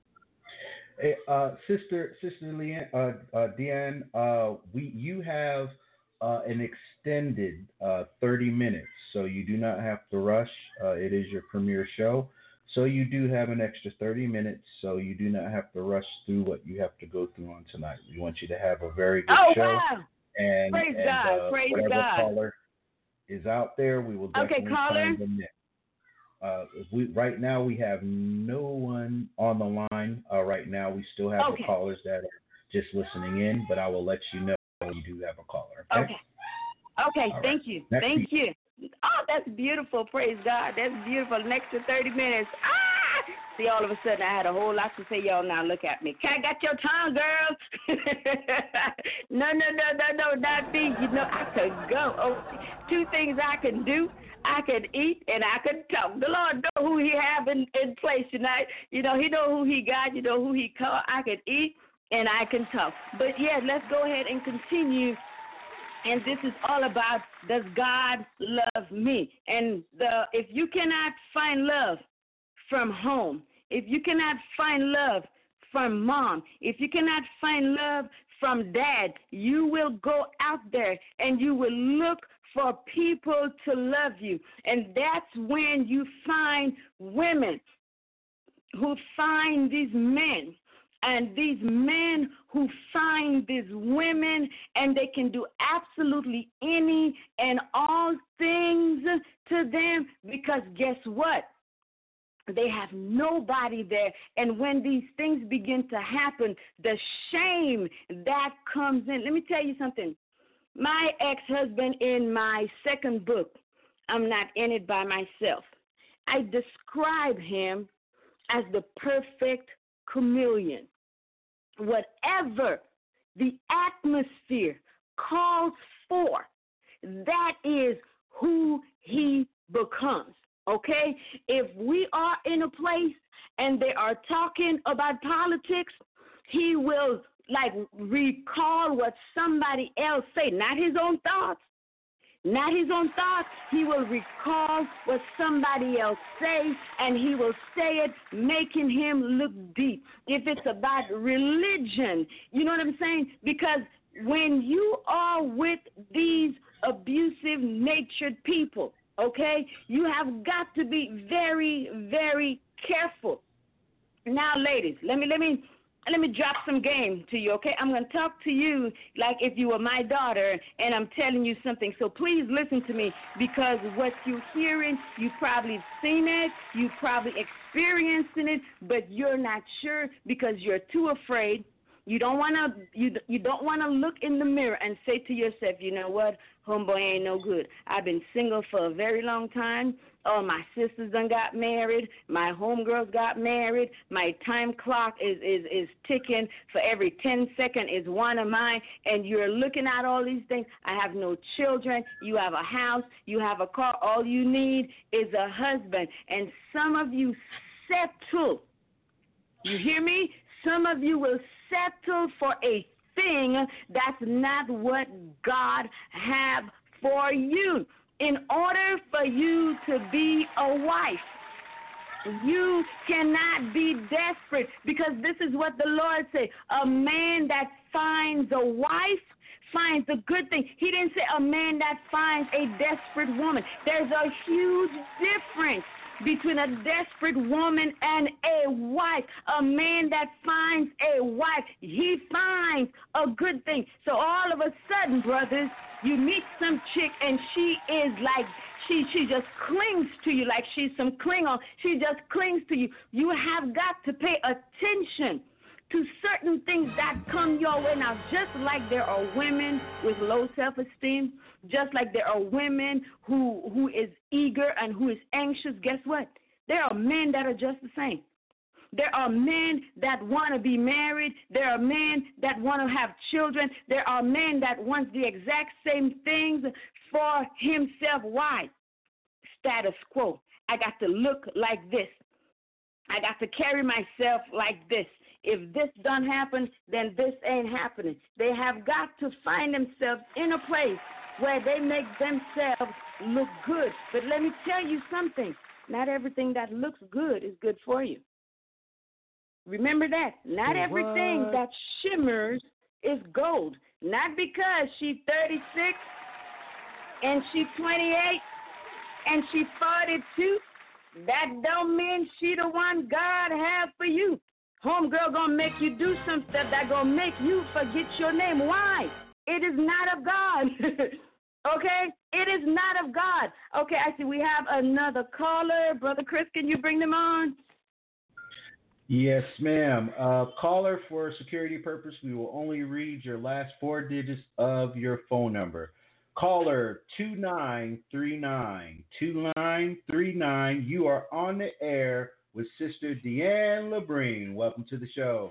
Speaker 3: Hey, uh, sister, sister Leanne, uh, uh, Deanne, uh, we, you have uh, an extended uh, thirty minutes, so you do not have to rush. Uh, it is your premiere show. So you do have an extra thirty minutes, so you do not have to rush through what you have to go through on tonight. We want you to have a very good
Speaker 7: oh,
Speaker 3: show.
Speaker 7: Wow.
Speaker 3: And,
Speaker 7: Praise
Speaker 3: and,
Speaker 7: God.
Speaker 3: Uh,
Speaker 7: Praise
Speaker 3: whatever
Speaker 7: God.
Speaker 3: caller is out there, we will definitely
Speaker 7: okay, caller.
Speaker 3: find them in. Uh, we, right now, we have no one on the line. Uh, right now, we still have
Speaker 7: Okay.
Speaker 3: the callers that are just listening in, but I will let you know when you do have a caller. Okay.
Speaker 7: Okay. Okay.
Speaker 3: All
Speaker 7: thank
Speaker 3: right.
Speaker 7: you.
Speaker 3: Next
Speaker 7: Thank
Speaker 3: week.
Speaker 7: you. Oh, that's beautiful. Praise God. That's beautiful. Next to thirty minutes. Ah! See, all of a sudden, I had a whole lot to say. Y'all, now look at me. Can't got your tongue, girl. no, no, no, no, no, not me. You know, I could go. Oh, two things I can do. I could eat and I could talk. The Lord know who he have in, in place tonight. You know, he know who he got. You know who he called. I could eat and I can talk. But, yeah, let's go ahead and continue. And this is all about, does God love me? And the if you cannot find love from home, if you cannot find love from mom, if you cannot find love from dad, you will go out there and you will look for people to love you. And that's when you find women who find these men. And these men who find these women, and they can do absolutely any and all things to them, because guess what? They have nobody there. And when these things begin to happen, the shame that comes in. Let me tell you something. My ex-husband, in my second book, I'm Not In It By Myself, I describe him as the perfect chameleon. Whatever the atmosphere calls for, that is who he becomes, okay? If we are in a place and they are talking about politics, he will, like, recall what somebody else say, not his own thoughts. Not his own thoughts. He will recall what somebody else say, and he will say it, making him look deep. If it's about religion, you know what I'm saying? Because when you are with these abusive natured people, okay, you have got to be very, very careful. Now, ladies, let me let me Let me drop some game to you, okay? I'm going to talk to you like if you were my daughter, and I'm telling you something. So please listen to me, because what you're hearing, you probably seen it, you probably experiencing it, but you're not sure because you're too afraid. You don't want to you you don't want to look in the mirror and say to yourself, you know what, homeboy ain't no good. I've been single for a very long time, Oh, my sisters done got married. My homegirls got married. My time clock is, is, is ticking. For every ten seconds is one of mine. And you're looking at all these things. I have no children. You have a house. You have a car. All you need is a husband. And some of you settle. You hear me? Some of you will settle for a thing that's not what God have for you. In order for you to be a wife, you cannot be desperate, because this is what the Lord said. A man that finds a wife finds a good thing. He didn't say a man that finds a desperate woman. There's a huge difference between a desperate woman and a wife. A man that finds a wife, he finds a good thing. So all of a sudden, brothers, you meet some chick and she is like, she she just clings to you like she's some Klingon. She just clings to you. You have got to pay attention to certain things that come your way. Now, just like there are women with low self-esteem, just like there are women who who is eager and who is anxious, guess what? There are men that are just the same. There are men that want to be married. There are men that want to have children. There are men that want the exact same things for himself. Why? Status quo. I got to look like this. I got to carry myself like this. If this don't happen, then this ain't happening. They have got to find themselves in a place where they make themselves look good. But let me tell you something. Not everything that looks good is good for you. Remember that. Not everything that shimmers is gold. Not because she's thirty-six and she's twenty-eight and she's forty-two. That don't mean she the one God have for you. Homegirl gonna make you do some stuff that gonna make you forget your name. Why? It is not of God. Okay? It is not of God. Okay, I see we have another caller. Brother Chris, can you bring them on?
Speaker 3: Yes, ma'am. Uh, caller, for security purpose, we will only read your last four digits of your phone number. Caller two nine three nine, two nine three nine. You are on the air with Sister Deanne Labrine. Welcome to the show.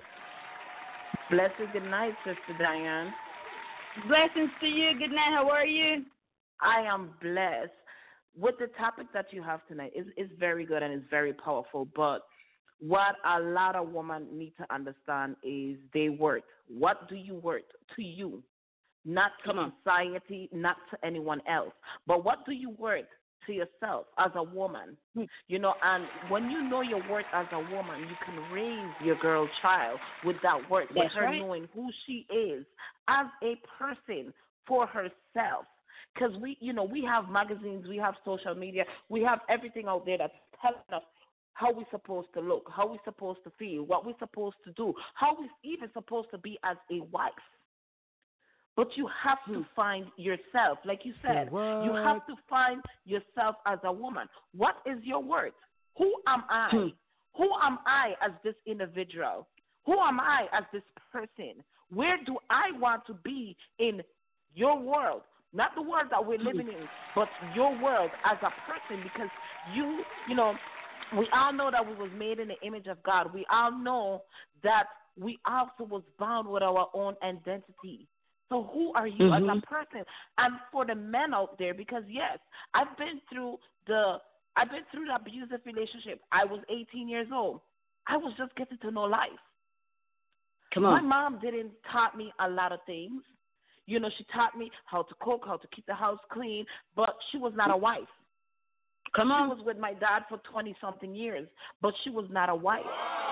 Speaker 5: Blessed good night, Sister Diane.
Speaker 7: Blessings to you. Good night. How are you?
Speaker 5: I am blessed. With the topic that you have tonight, is is very good and it's very powerful, but what a lot of women need to understand is they worth. What do you worth to you? Not to society, not to anyone else. But what do you worth to yourself as a woman? You know, and when you know your worth as a woman, you can raise your girl child with that worth, with
Speaker 7: That's
Speaker 5: her
Speaker 7: right.
Speaker 5: knowing who she is as a person for herself. Because we, you know, we have magazines, we have social media, we have everything out there that's telling us how we're supposed to look, how we're supposed to feel, what we're supposed to do, how we're even supposed to be as a wife. But you have to find yourself, like you said.
Speaker 6: What?
Speaker 5: You have to find yourself as a woman. What is your worth? Who am I?
Speaker 7: Hmm.
Speaker 5: Who am I as this individual? Who am I as this person? Where do I want to be in your world? Not the world that we're living in, but your world as a person, because you, you know, we all know that we was made in the image of God. We all know that we also was bound with our own identity. So who are you
Speaker 7: Mm-hmm.
Speaker 5: as a person? And for the men out there, because yes, I've been through the I've been through the abusive relationship. I was eighteen years old. I was just getting to know life.
Speaker 7: Come on.
Speaker 5: My mom didn't taught me a lot of things. You know, she taught me how to cook, how to keep the house clean, but she was not a wife.
Speaker 7: Come on.
Speaker 5: She was with my dad for twenty-something years, but she was not a wife.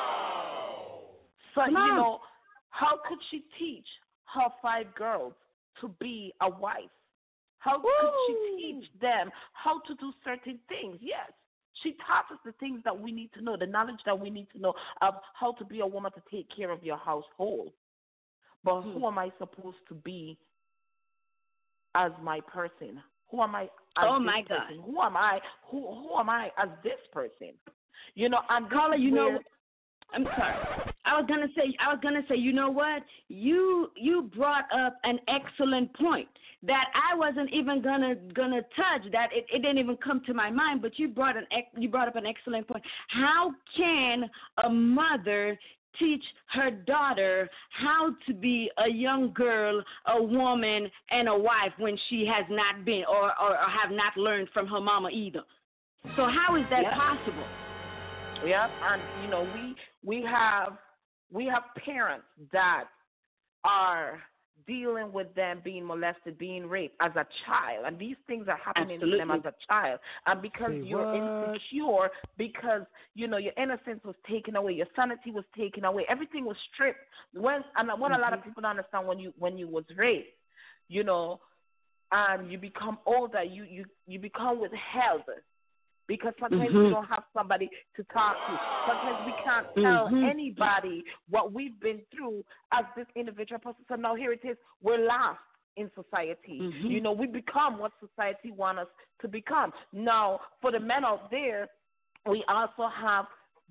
Speaker 5: So,
Speaker 7: Come
Speaker 5: you
Speaker 7: on.
Speaker 5: know, how could she teach her five girls to be a wife? How
Speaker 7: Woo.
Speaker 5: could she teach them how to do certain things? Yes, she taught us the things that we need to know, the knowledge that we need to know of how to be a woman to take care of your household. But
Speaker 7: Hmm.
Speaker 5: who am I supposed to be as my person? Who am I as
Speaker 7: Oh,
Speaker 5: this
Speaker 7: my God.
Speaker 5: person? Who am I? Who who am I as this person? You know, and
Speaker 7: Caller,
Speaker 5: this is
Speaker 7: you know,
Speaker 5: where-
Speaker 7: I'm sorry. I was gonna say, I was gonna say, you know what? You you brought up an excellent point that I wasn't even gonna gonna touch. That it, it didn't even come to my mind. But you brought an you brought up an excellent point. How can a mother teach her daughter how to be a young girl, a woman, and a wife when she has not been or, or, or have not learned from her mama either? So how is that
Speaker 5: yep.
Speaker 7: possible?
Speaker 5: Yep, and you know we we have we have parents that are dealing with them being molested, being raped as a child, and these things are happening
Speaker 7: Absolutely.
Speaker 5: to them as a child, and because
Speaker 6: Say
Speaker 5: you're
Speaker 6: what?
Speaker 5: insecure, because you know your innocence was taken away, your sanity was taken away, everything was stripped. When and what
Speaker 7: mm-hmm.
Speaker 5: a lot of people don't understand when you when you was raped, you know, and you become older, you you you become withheld. Because sometimes
Speaker 7: mm-hmm.
Speaker 5: we don't have somebody to talk to. Sometimes we can't tell
Speaker 7: mm-hmm.
Speaker 5: anybody what we've been through as this individual person. So now here it is, we're lost in society.
Speaker 7: Mm-hmm.
Speaker 5: You know, we become what society wants us to become. Now, for the men out there, we also have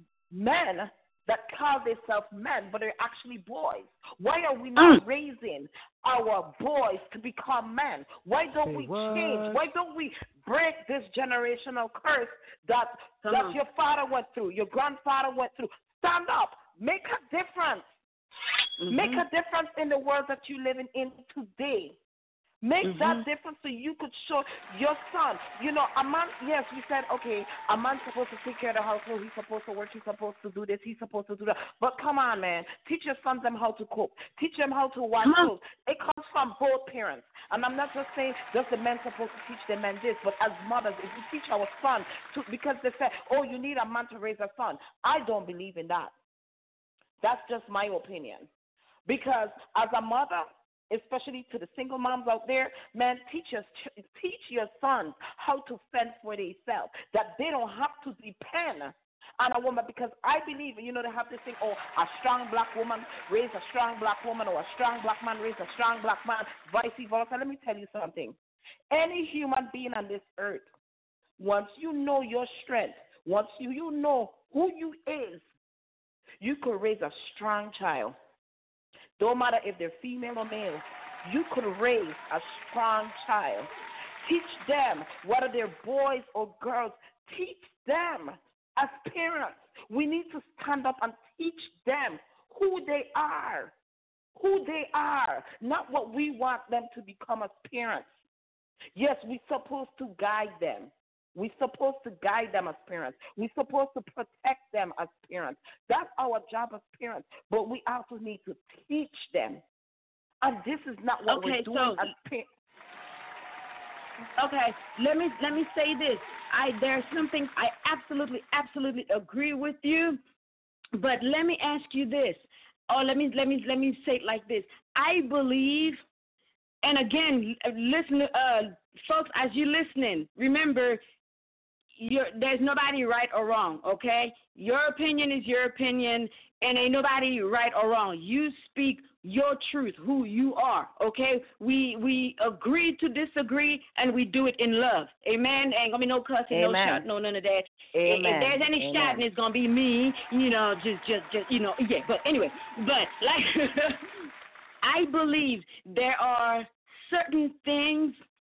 Speaker 5: men that call themselves men, but they're actually boys. Why are we not mm. raising our boys to become men? Why don't
Speaker 6: Say
Speaker 5: we
Speaker 6: what?
Speaker 5: change? Why don't we break this generational curse that,
Speaker 7: Come
Speaker 5: that
Speaker 7: on.
Speaker 5: your father went through, your grandfather went through? Stand up. Make a difference.
Speaker 7: Mm-hmm.
Speaker 5: Make a difference in the world that you're living in today. Make
Speaker 7: mm-hmm.
Speaker 5: that difference so you could show your son. You know, a man, yes, we said, okay, a man's supposed to take care of the household. He's supposed to work. He's supposed to do this. He's supposed to do that. But come on, man. Teach your sons them how to cook. Teach them how to wash clothes. It comes from both parents. And I'm not just saying just the men supposed to teach the men this, but as mothers, if we teach our sons, to, because they say, oh, you need a man to raise a son. I don't believe in that. That's just my opinion. Because as a mother, especially to the single moms out there, man, teach us, teach your sons how to fend for themselves, that they don't have to depend on a woman. Because I believe, you know, they have this thing, oh, a strong black woman raise a strong black woman, or a strong black man raise a strong black man, vice versa. Let me tell you something. Any human being on this earth, once you know your strength, once you, you know who you is, you could raise a strong child. Don't matter if they're female or male, you could raise a strong child. Teach them, whether they're boys or girls, teach them as parents. We need to stand up and teach them who they are, who they are, not what we want them to become as parents. Yes, we're supposed to guide them. We're supposed to guide them as parents. We're supposed to protect them as parents. That's our job as parents. But we also need to teach them. And this is not what
Speaker 7: okay,
Speaker 5: we're doing
Speaker 7: so,
Speaker 5: as parents.
Speaker 7: Okay, let me let me say this. I there's something I absolutely, absolutely agree with you. But let me ask you this. Or let me let me let me say it like this. I believe, and again, listen, uh, folks, as you're listening, remember, You're, there's nobody right or wrong, okay? Your opinion is your opinion, and ain't nobody right or wrong. You speak your truth, who you are, okay? We we agree to disagree, and we do it in love. Amen? Ain't gonna be no cussing,
Speaker 5: Amen.
Speaker 7: no shouting, no none of that.
Speaker 5: Amen.
Speaker 7: If there's any
Speaker 5: Amen.
Speaker 7: shouting, it's gonna be me, you know, just, just, just, you know, yeah. But anyway, but like, I believe there are certain things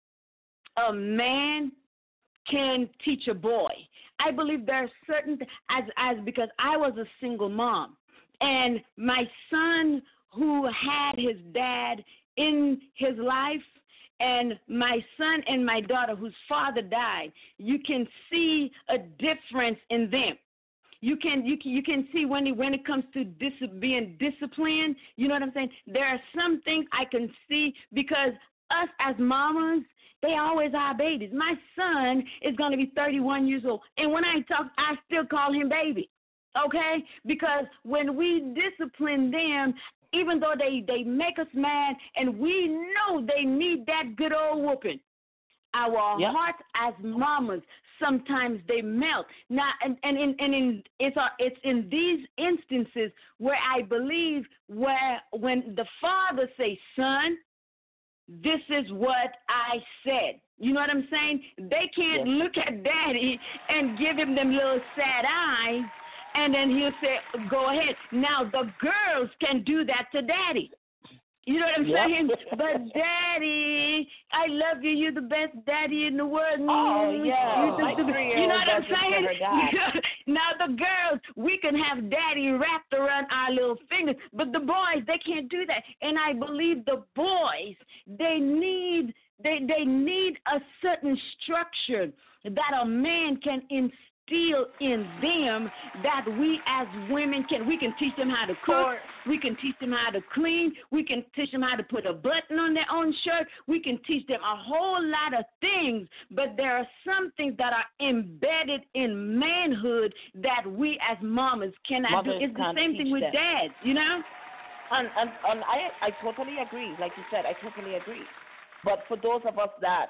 Speaker 7: a man can teach a boy. I believe there are certain th- as as because I was a single mom, and my son who had his dad in his life, and my son and my daughter whose father died, you can see a difference in them. You can you can you can see when it, when it comes to dis- being disciplined. You know what I'm saying? There are some things I can see because us as mamas, they always are babies. My son is going to be thirty-one years old. And when I talk, I still call him baby, okay? Because when we discipline them, even though they, they make us mad and we know they need that good old whooping, our
Speaker 5: yep.
Speaker 7: hearts as mamas, sometimes they melt. Now, and, and, in, and in, it's, a, it's in these instances where I believe where when the father says, son, this is what I said. You know what I'm saying? They can't
Speaker 5: yes.
Speaker 7: look at daddy and give him them little sad eyes And then he'll say, go ahead. Now, the girls can do that to daddy. You know what I'm
Speaker 5: Yep.
Speaker 7: saying? But daddy, I love you. You're the best daddy in the world.
Speaker 5: Oh, yeah.
Speaker 7: You,
Speaker 5: My
Speaker 7: the, the, you know what I'm saying?
Speaker 5: saying?
Speaker 7: Now, the girls, we can have daddy wrapped around our little fingers. But the boys, they can't do that. And I believe the boys, they need, they, they need a certain structure that a man can instill in them, that we as women can. We can teach them how to cook. We can teach them how to clean. We can teach them how to put a button on their own shirt. We can teach them a whole lot of things, but there are some things that are embedded in manhood that we as mamas cannot
Speaker 5: Mothers
Speaker 7: do. It's the
Speaker 5: can't
Speaker 7: same thing
Speaker 5: teach
Speaker 7: with
Speaker 5: them.
Speaker 7: dads, you know?
Speaker 5: And, and, and I, I totally agree. Like you said, I totally agree. But for those of us that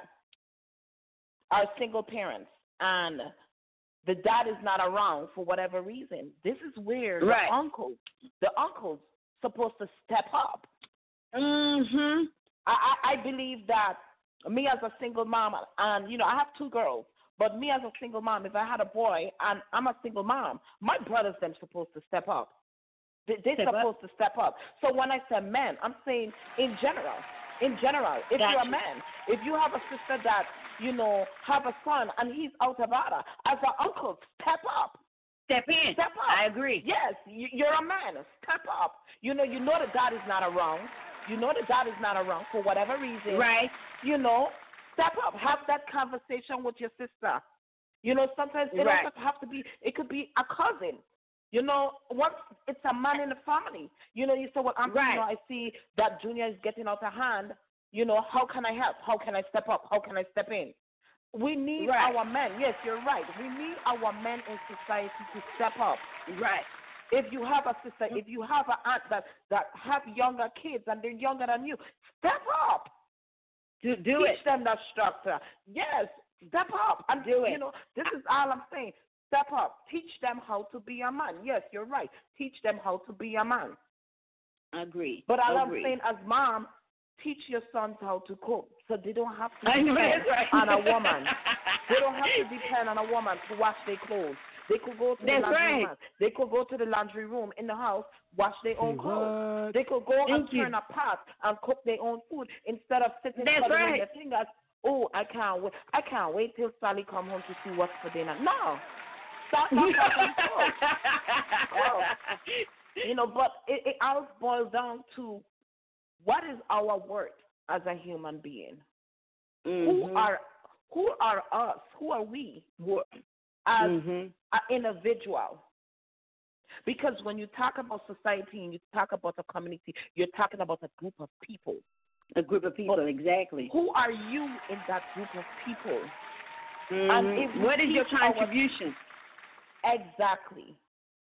Speaker 5: are single parents and the dad is not around for whatever reason, this is where
Speaker 7: Right.
Speaker 5: the uncle, the uncle's supposed to step up.
Speaker 7: Mm-hmm.
Speaker 5: I, I, I believe that me as a single mom, and, you know, I have two girls, but me as a single mom, if I had a boy and I'm a single mom, my brothers them supposed to step up. They, they're
Speaker 7: Step
Speaker 5: supposed to step up. So when I say men, I'm saying in general. In general, if
Speaker 7: Gotcha.
Speaker 5: you're a man, if you have a sister that, you know, have a son and he's out of order, as an uncle, step up.
Speaker 7: Step in.
Speaker 5: Step up.
Speaker 7: I agree.
Speaker 5: Yes, you, you're a man. Step up. You know, you know that dad is not around. You know that dad is not around for whatever reason.
Speaker 7: Right.
Speaker 5: You know, step up. Have that conversation with your sister. You know, sometimes it
Speaker 7: Right.
Speaker 5: doesn't have to be, it could be a cousin. You know, once it's a man in the family, you know, you say, well, I'm,
Speaker 7: Right.
Speaker 5: you know, I see that Junior is getting out of hand. You know, how can I help? How can I step up? How can I step in? We need
Speaker 7: Right.
Speaker 5: our men. Yes, you're right. We need our men in society to step up.
Speaker 7: Right.
Speaker 5: If you have a sister, if you have an aunt that, that have younger kids and they're younger than you, step up.
Speaker 7: Do, do
Speaker 5: Teach
Speaker 7: it.
Speaker 5: them that structure. Yes, step up. And
Speaker 7: Do it.
Speaker 5: You know, this is all I'm saying. Step up. Teach them how to be a man. Yes, you're right. Teach them how to be a man.
Speaker 7: Agree.
Speaker 5: But all
Speaker 7: Agree.
Speaker 5: I'm saying as mom, teach your sons how to cook so they don't have to
Speaker 7: I know,
Speaker 5: depend
Speaker 7: that's right.
Speaker 5: on a woman. They don't have to depend on a woman to wash their clothes. They could go to
Speaker 7: That's
Speaker 5: the laundry
Speaker 7: right.
Speaker 5: room. They could go to the laundry room in the house, wash their own clothes. They could go and
Speaker 7: Thank you.
Speaker 5: turn a pot and cook their own food instead of sitting
Speaker 7: That's
Speaker 5: cuddling
Speaker 7: right.
Speaker 5: their fingers. Oh, I can't wait. I can't wait till Sally come home to see what's for dinner. No. Stop that. Oh. You know, but it, it all boils down to what is our worth as a human being?
Speaker 7: Mm-hmm.
Speaker 5: Who are who are us? Who are we as
Speaker 7: Mm-hmm.
Speaker 5: an individual? Because when you talk about society and you talk about a community, you're talking about a group of people.
Speaker 7: A group of people,
Speaker 5: But
Speaker 7: exactly.
Speaker 5: Who are you in that group of people?
Speaker 7: Mhm.
Speaker 5: And if we
Speaker 7: What is your
Speaker 5: teach our-
Speaker 7: contribution?
Speaker 5: Exactly.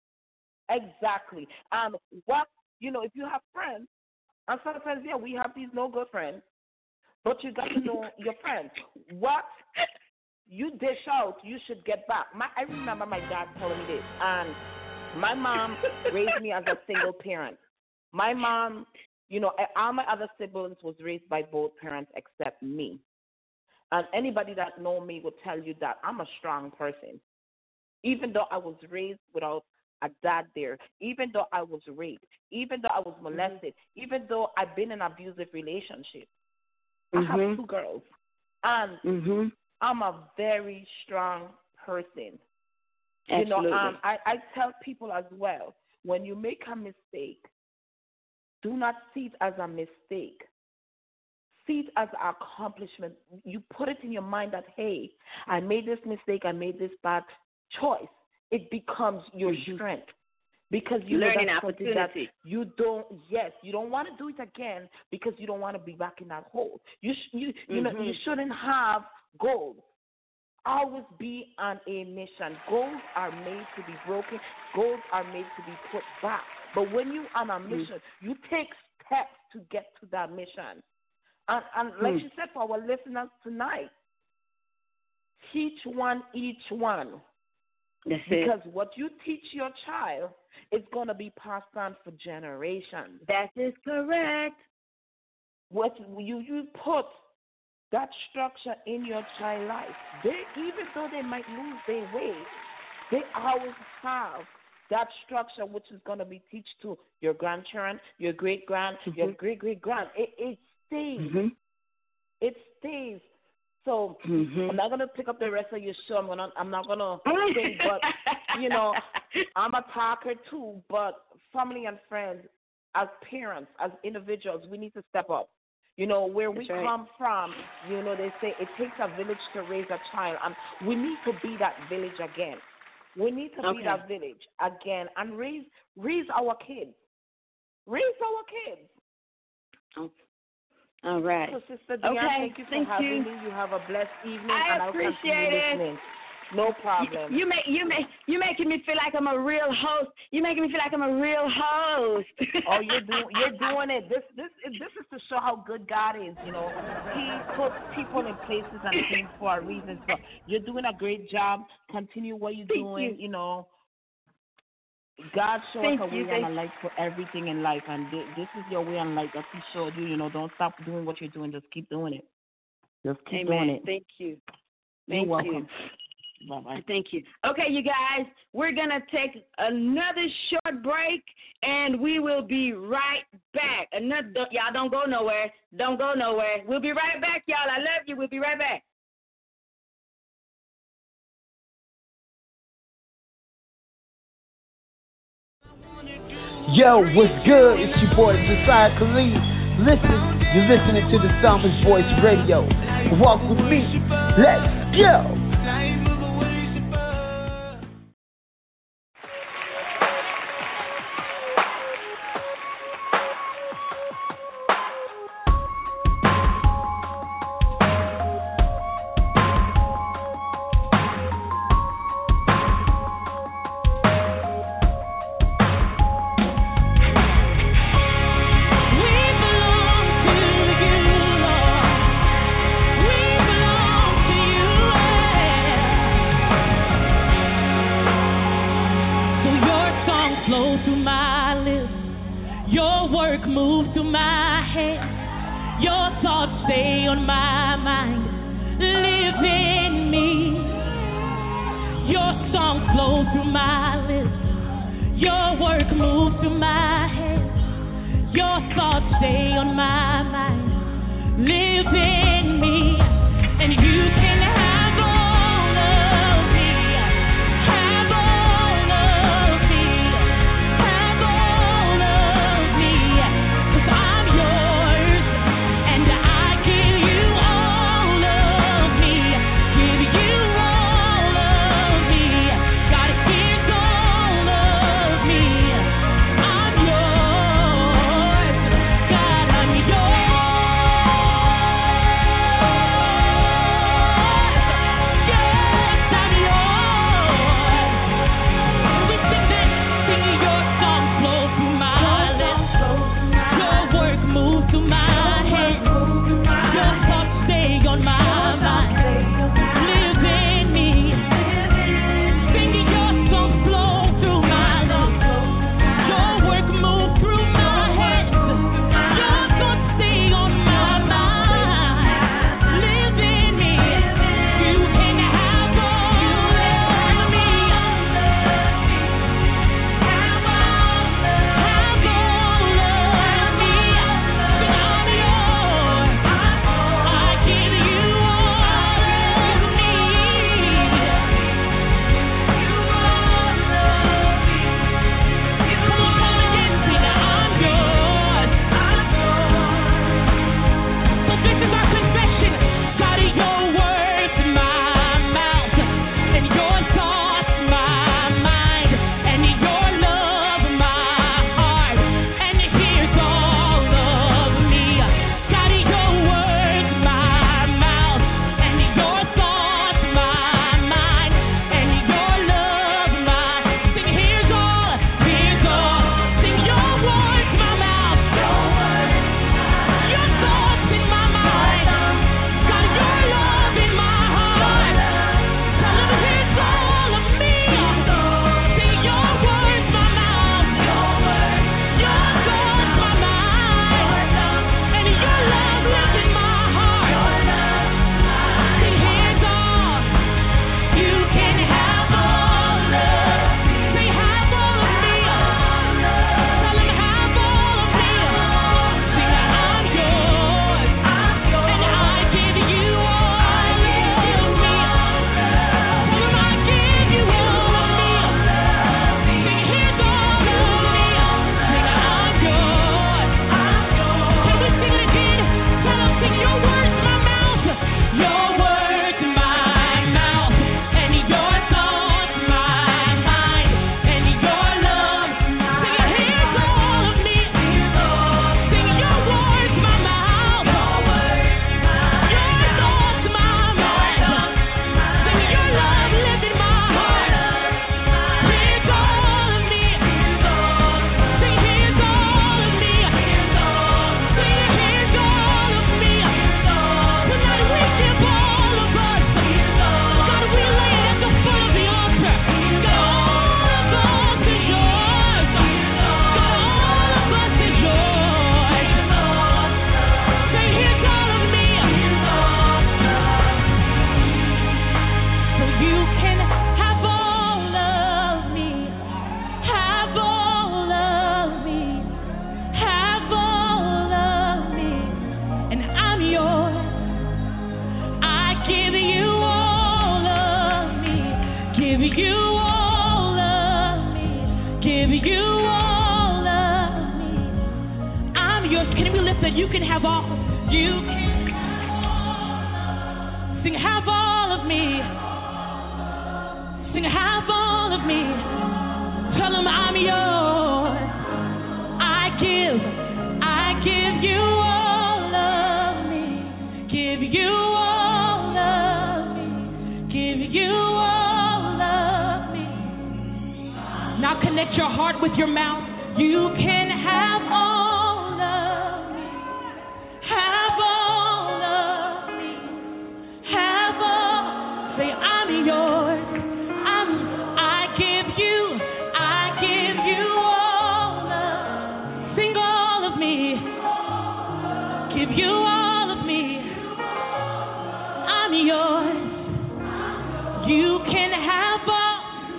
Speaker 5: Exactly. And what, you know, if you have friends, and sometimes, yeah, we have these no good friends, but you got to know your friends. What you dish out, you should get back. My, I remember my dad telling me this, and my mom raised me as a single parent. My mom, you know, all my other siblings was raised by both parents except me. And anybody that know me would tell you that I'm a strong person. Even though I was raised without a dad there, even though I was raped, even though I was molested, mm-hmm. even though I've been in an abusive relationship, mm-hmm. I have two girls. And
Speaker 7: mm-hmm.
Speaker 5: I'm a very strong person.
Speaker 7: Absolutely.
Speaker 5: You know, um, I, I tell people as well, when you make a mistake, do not see it as a mistake. See it as an accomplishment. You put it in your mind that, hey, I made this mistake, I made this bad choice. It becomes your mm-hmm. strength. Because you
Speaker 7: Learning
Speaker 5: know that's something that you don't, yes, you don't want to do it again because you don't want to be back in that hole. You, sh- you, you mm-hmm. know, you shouldn't have goals. Always be on a mission. Goals are made to be broken. Goals are made to be put back. But when you're on a mission, mm-hmm. you take steps to get to that mission. And, and like mm-hmm. you said, for our listeners tonight, teach one each one.
Speaker 7: That's
Speaker 5: because
Speaker 7: it.
Speaker 5: what you teach your child is going to be passed on for generations.
Speaker 7: That is correct.
Speaker 5: What you, you put that structure in your child's life, they, even though they might lose their way, they always have that structure, which is going to be teach to your grandchildren, your great grand, mm-hmm. your great great grand. It, it stays. Mm-hmm. It stays. So mm-hmm. I'm not gonna pick up the rest of your show. I'm gonna. I'm not gonna say, but you know, I'm a talker too. But family and friends, as parents, as individuals, we need to step up. You know, where That's we right. come from, you know, they say it takes a village to raise a child, and we need to be that village again. We need to okay. be that village again and raise raise our kids. Raise our kids.
Speaker 7: Okay. All right.
Speaker 5: So, Sister Deanne,
Speaker 7: okay.
Speaker 5: thank you for
Speaker 7: thank
Speaker 5: having
Speaker 7: you.
Speaker 5: me. You have a blessed evening,
Speaker 7: I
Speaker 5: and I'll
Speaker 7: appreciate
Speaker 5: continue
Speaker 7: it.
Speaker 5: listening. No problem.
Speaker 7: You, you make you make you making me feel like I'm a real host. You making me feel like I'm a real host.
Speaker 5: Oh, you're doing you're doing it. This this this is to show how good God is. You know, He puts people in places and things for a reason. So you're doing a great job. Continue what you're
Speaker 7: Thank
Speaker 5: doing.
Speaker 7: You.
Speaker 5: you know. God shows us a way
Speaker 7: you,
Speaker 5: and a light for everything in life, and this is your way and light that He showed you. You know, don't stop doing what you're doing. Just keep doing it. Just keep
Speaker 7: Amen.
Speaker 5: doing it.
Speaker 7: Thank you.
Speaker 5: You're
Speaker 7: Thank
Speaker 5: welcome.
Speaker 7: you.
Speaker 5: Bye-bye.
Speaker 7: Thank you. Okay, you guys, we're going to take another short break, and we will be right back. Another, y'all don't go nowhere. Don't go nowhere. We'll be right back, y'all. I love you. We'll be right back.
Speaker 3: Yo, what's good? It's your boy, Josiah Khalid. Listen, you're listening to the Psalmist Voice Radio. Walk with me. Let's go.
Speaker 8: Sing, have all of me. Sing, have all of me. Tell him I'm yours. I give, I give you all of me. Give you all of me. Give you all of me. Now connect your heart with your mouth. You can have all of me. Have all of me. Have all. Say, I'm yours. I'm, I give you, I give you all of. Sing all of me. Give you all of me. I'm yours. You can have all.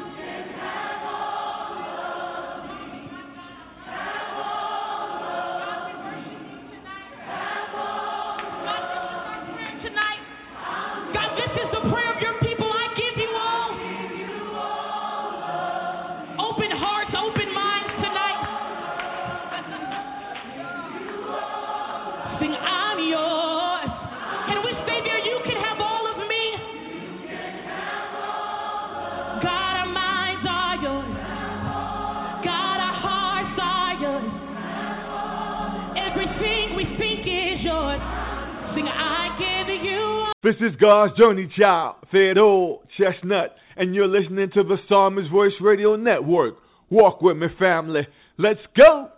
Speaker 11: This is God's Journey Child, Theodore Chestnut, and you're listening to the Psalmist Voice Radio Network. Walk with me, family. Let's go!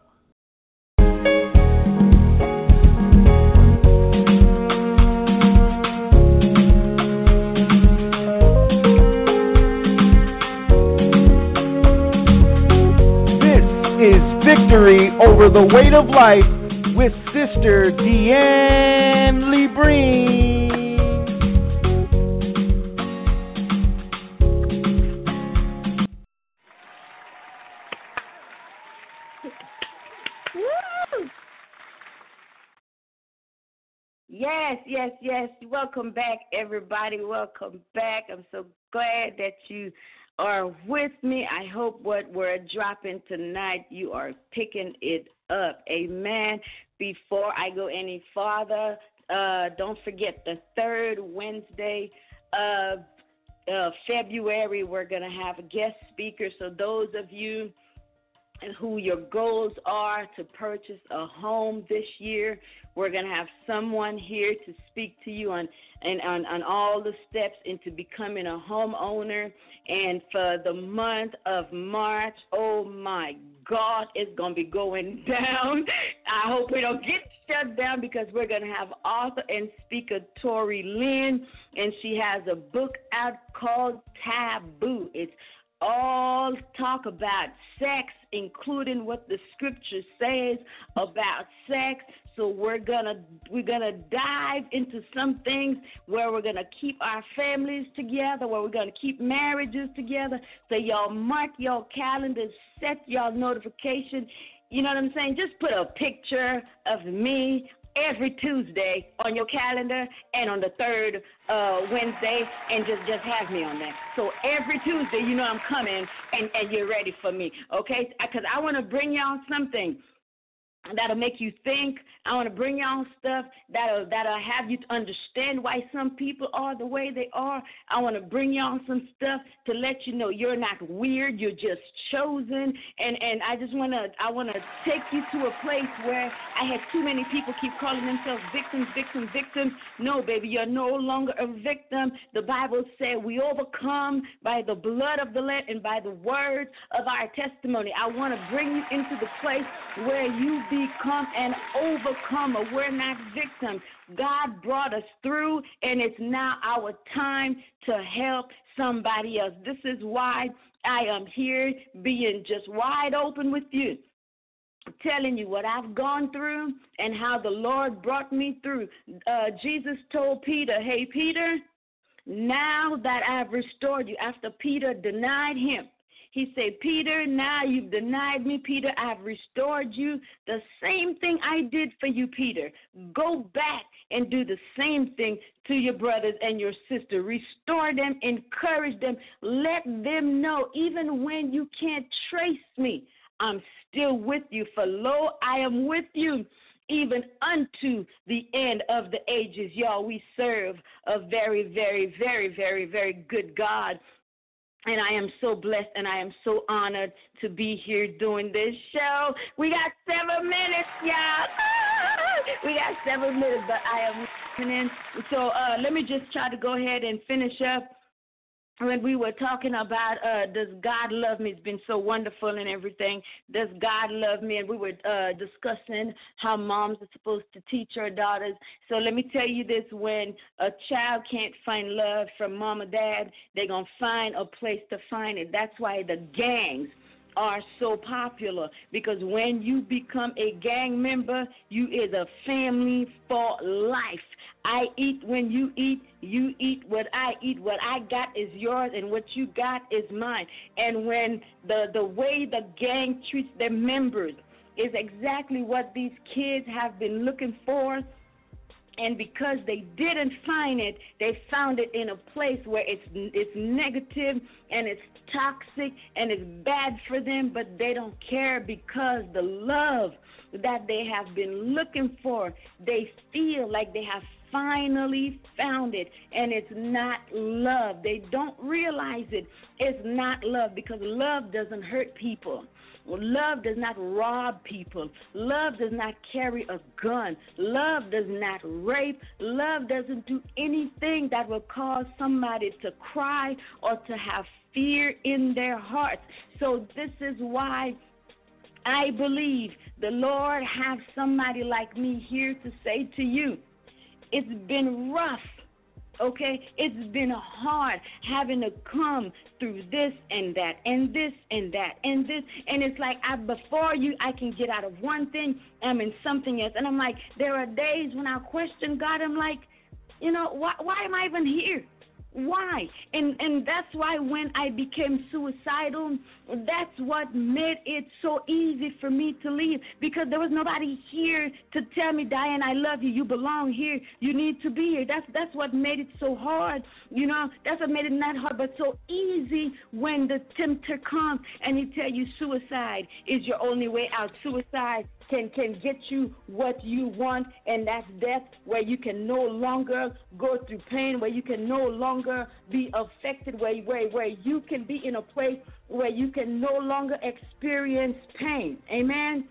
Speaker 3: This is Victory Over the Weight of Life with Sister Deanne Lee Breen.
Speaker 7: Yes, yes, yes. Welcome back, everybody. Welcome back. I'm so glad that you are with me. I hope what we're dropping tonight, you are picking it up. Amen. Before I go any farther, uh, don't forget the third Wednesday of uh, February, we're going to have a guest speaker. So those of you who your goals are to purchase a home this year, we're going to have someone here to speak to you on, and on, on all the steps into becoming a homeowner. And for the month of March, oh my God, it's going to be going down. I hope we don't get shut down because we're going to have author and speaker Tori Lynn, and she has a book out called Taboo. It's all talk about sex, including what the scripture says about sex. So we're gonna we're gonna dive into some things where we're gonna keep our families together, where we're gonna keep marriages together. So y'all mark your calendars, set y'all notification. You know what I'm saying? Just put a picture of me every Tuesday on your calendar and on the third uh, Wednesday, and just, just have me on that. So every Tuesday, you know I'm coming, and, and you're ready for me, okay? Because I want to bring y'all something that'll make you think. I want to bring y'all stuff that'll, that'll have you to understand why some people are the way they are. I want to bring y'all some stuff to let you know you're not weird, you're just chosen. And, and I just want to I want to take you to a place where I had too many people keep calling themselves victims, victims, victims. No, baby, you're no longer a victim. The Bible said we overcome by the blood of the Lamb and by the words of our testimony. I want to bring you into the place where you become an overcomer. We're not victims. God brought us through, and it's now our time to help somebody else. This is why I am here being just wide open with you, telling you what I've gone through and how the Lord brought me through. Uh, Jesus told Peter, hey, Peter, now that I've restored you, after Peter denied him, he said, Peter, now you've denied me, Peter. I've restored you. The same thing I did for you, Peter. Go back and do the same thing to your brothers and your sister. Restore them, encourage them. Let them know, even when you can't trace me, I'm still with you. For lo, I am with you even unto the end of the ages. Y'all, we serve a very, very, very, very, very good God. And I am so blessed and I am so honored to be here doing this show. We got seven minutes, y'all. We got seven minutes, but I am listening. So uh, let me just try to go ahead and finish up. When we were talking about uh, does God love me, it's been so wonderful and everything. Does God love me? And we were uh, discussing how moms are supposed to teach our daughters. So let me tell you this, when a child can't find love from mom or dad, they're going to find a place to find it. That's why the gangs are so popular, because when you become a gang member, you is a family for life. I eat when you eat, you eat what I eat. What I got is yours, and what you got is mine. And when the, the way the gang treats their members is exactly what these kids have been looking for, and because they didn't find it, they found it in a place where it's it's negative and it's toxic and it's bad for them, but they don't care because the love that they have been looking for, they feel like they have finally found it, and it's not love. They don't realize it. It's not love, because love doesn't hurt people. Love does not rob people. Love does not carry a gun. Love does not rape. Love doesn't do anything that will cause somebody to cry or to have fear in their hearts. So this is why I believe the Lord has somebody like me here to say to you, it's been rough. Okay, it's been hard having to come through this and that and this and that and this. And it's like I, before you, I can get out of one thing, I'm in something else. And I'm like, there are days when I question God. I'm like, you know, why, why am I even here? Why? And and that's why when I became suicidal, that's what made it so easy for me to leave, because there was nobody here to tell me, Diane, I love you. You belong here. You need to be here. That's that's what made it so hard. You know, that's what made it not hard, but so easy when the tempter comes and he tell you suicide is your only way out. Suicide can can get you what you want, and that's death, where you can no longer go through pain, where you can no longer be affected, where where where you can be in a place where you can no longer experience pain. Amen.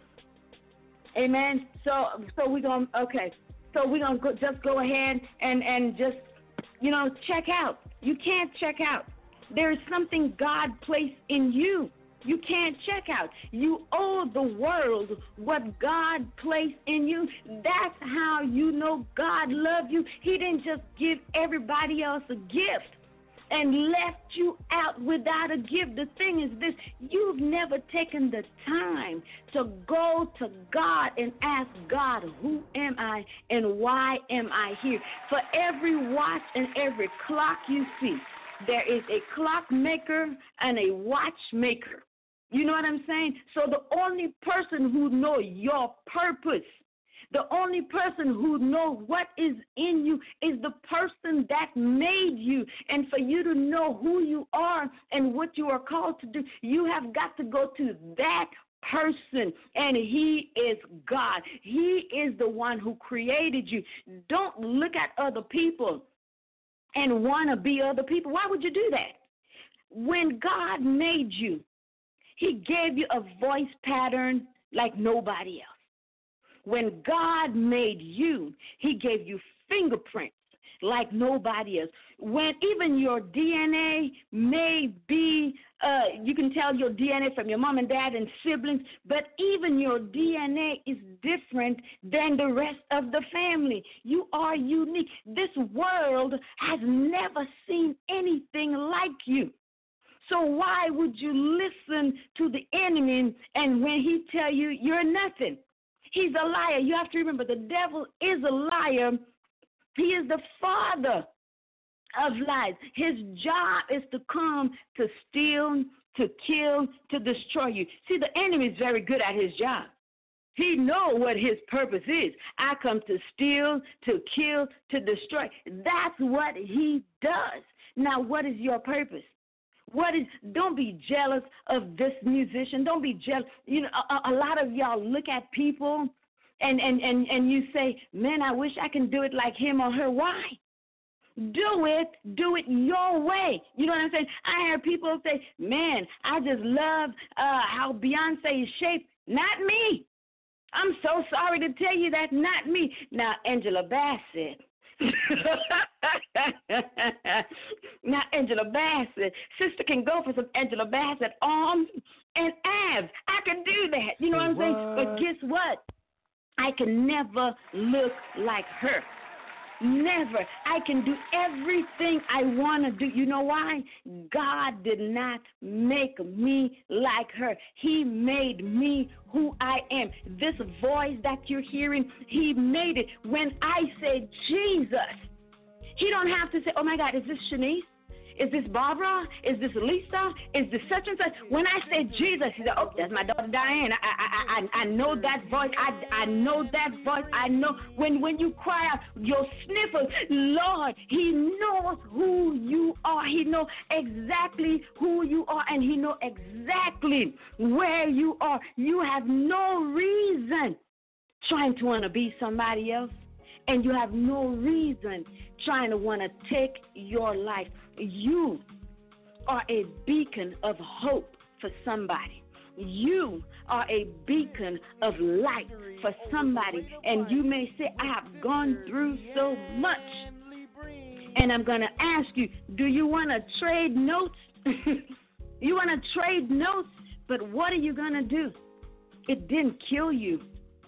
Speaker 7: Amen. So so we're gonna okay. So we're gonna go, just go ahead and and just you know check out. You can't check out. There is something God placed in you. You can't check out. You owe the world what God placed in you. That's how you know God loved you. He didn't just give everybody else a gift and left you out without a gift. The thing is this, you've never taken the time to go to God and ask God, who am I and why am I here? For every watch and every clock you see, there is a clockmaker and a watchmaker. You know what I'm saying? So the only person who knows your purpose, the only person who knows what is in you is the person that made you. And for you to know who you are and what you are called to do, you have got to go to that person, and he is God. He is the one who created you. Don't look at other people and want to be other people. Why would you do that? When God made you, he gave you a voice pattern like nobody else. When God made you, he gave you fingerprints like nobody else. When even your D N A may be, uh, you can tell your D N A from your mom and dad and siblings, but even your D N A is different than the rest of the family. You are unique. This world has never seen anything like you. So why would you listen to the enemy and when he tell you you're nothing? He's a liar. You have to remember the devil is a liar. He is the father of lies. His job is to come to steal, to kill, to destroy you. See, the enemy is very good at his job. He knows what his purpose is. I come to steal, to kill, to destroy. That's what he does. Now, what is your purpose? What is? Don't be jealous of this musician. Don't be jealous. You know, a, a lot of y'all look at people And, and, and, and you say, man, I wish I can do it like him or her. Why? Do it, do it your way. You know what I'm saying? I hear people say, man, I just love uh, how Beyonce is shaped. Not me. I'm so sorry to tell you that, not me. Now, Angela Bassett. Now, Angela Bassett. Sister can go for some Angela Bassett arms and abs. I can do that. You know what I'm saying? But guess what? I can never look like her. Never. I can do everything I want to do. You know why? God did not make me like her. He made me who I am. This voice that you're hearing, he made it. When I say Jesus, he don't have to say, oh, my God, is this Shanice? Is this Barbara? Is this Lisa? Is this such and such? When I say Jesus, he said, oh, that's my daughter Diane. I I I I know that voice. I I know that voice. I know when when you cry out, your sniffles, Lord, he knows who you are. He knows exactly who you are, and he knows exactly where you are. You have no reason trying to want to be somebody else, and you have no reason trying to want to take your life. You are a beacon of hope for somebody. You are a beacon of light for somebody. And you may say, I have gone through so much. And I'm going to ask you, do you want to trade notes? You want to trade notes, but what are you going to do? It didn't kill you.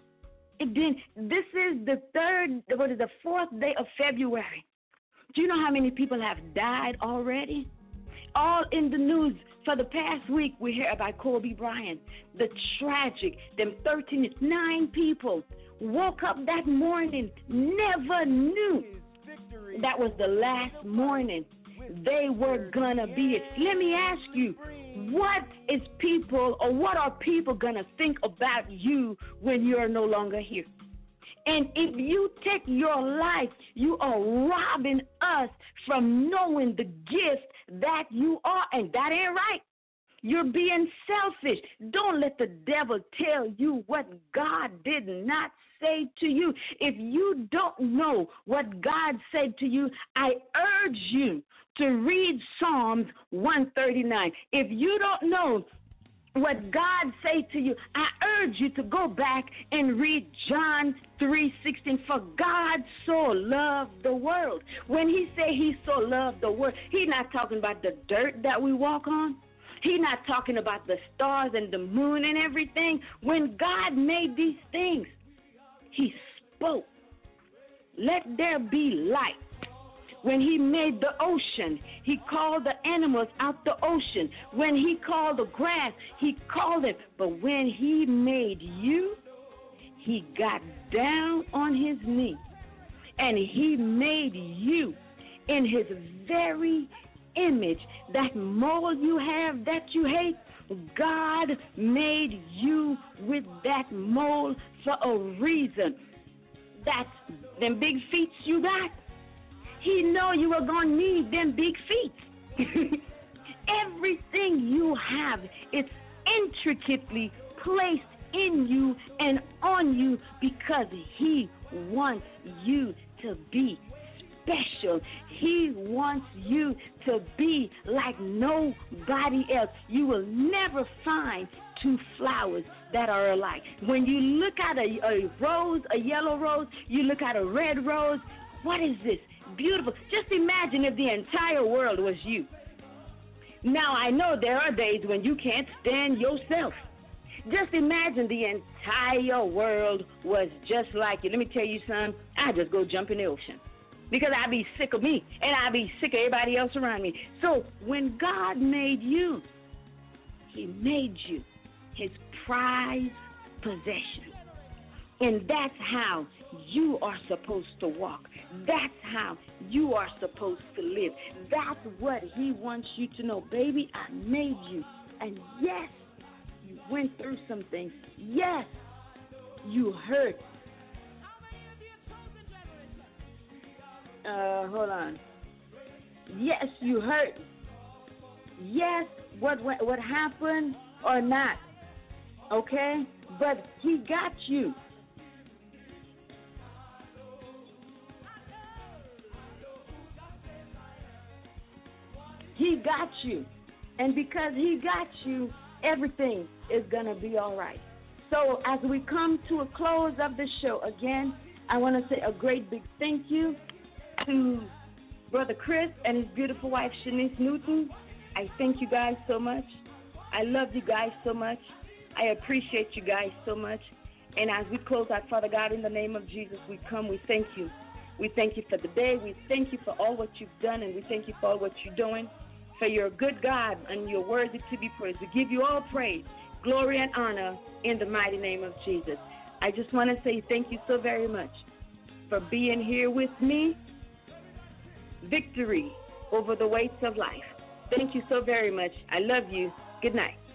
Speaker 7: It didn't. This is the third, what is the fourth day of February. Do you know how many people have died already? All in the news for the past week, we hear about Kobe Bryant, the tragic, them thirteen, nine people woke up that morning, never knew that was the last morning they were gonna be it. Let me ask you, what is people or what are people gonna think about you when you're no longer here? And if you take your life, you are robbing us from knowing the gift that you are, and that ain't right. You're being selfish. Don't let the devil tell you what God did not say to you. If you don't know what God said to you, I urge you to read Psalms one thirty-nine. If you don't know what God say to you, I urge you to go back and read John three sixteen. For God so loved the world. When he say he so loved the world, he's not talking about the dirt that we walk on. He's not talking about the stars and the moon and everything. When God made these things, he spoke, let there be light. When he made the ocean, he called the animals out the ocean. When he called the grass, he called it. But when he made you, he got down on his knee and he made you in his very image. That mold you have that you hate, God made you with that mold for a reason. That's them big feet you got. He know you are going to need them big feet. Everything you have, it's intricately placed in you and on you because he wants you to be special. He wants you to be like nobody else. You will never find two flowers that are alike. When you look at a, a rose, a yellow rose, you look at a red rose, what is this? Beautiful. Just imagine if the entire world was you. Now, I know there are days when you can't stand yourself. Just imagine the entire world was just like you. Let me tell you something. I just go jump in the ocean because I'd be sick of me and I'd be sick of everybody else around me. So when God made you, he made you his prized possession. And that's how you are supposed to walk. That's how you are supposed to live. That's what he wants you to know. Baby, I made you. And yes, you went through some things. Yes, you hurt. Uh, hold on. Yes, you hurt. Yes, what, what, what happened or not. Okay? But he got you. He got you. And because he got you, everything is going to be all right. So as we come to a close of the show, again, I want to say a great big thank you to Brother Chris and his beautiful wife, Shanice Newton. I thank you guys so much. I love you guys so much. I appreciate you guys so much. And as we close out, Father God, in the name of Jesus, we come, we thank you. We thank you for the day. We thank you for all what you've done, and we thank you for all what you're doing. For you're a good God, and you're worthy to be praised. We give you all praise, glory, and honor in the mighty name of Jesus. I just want to say thank you so very much for being here with me. Victory over the weights of life. Thank you so very much. I love you. Good night.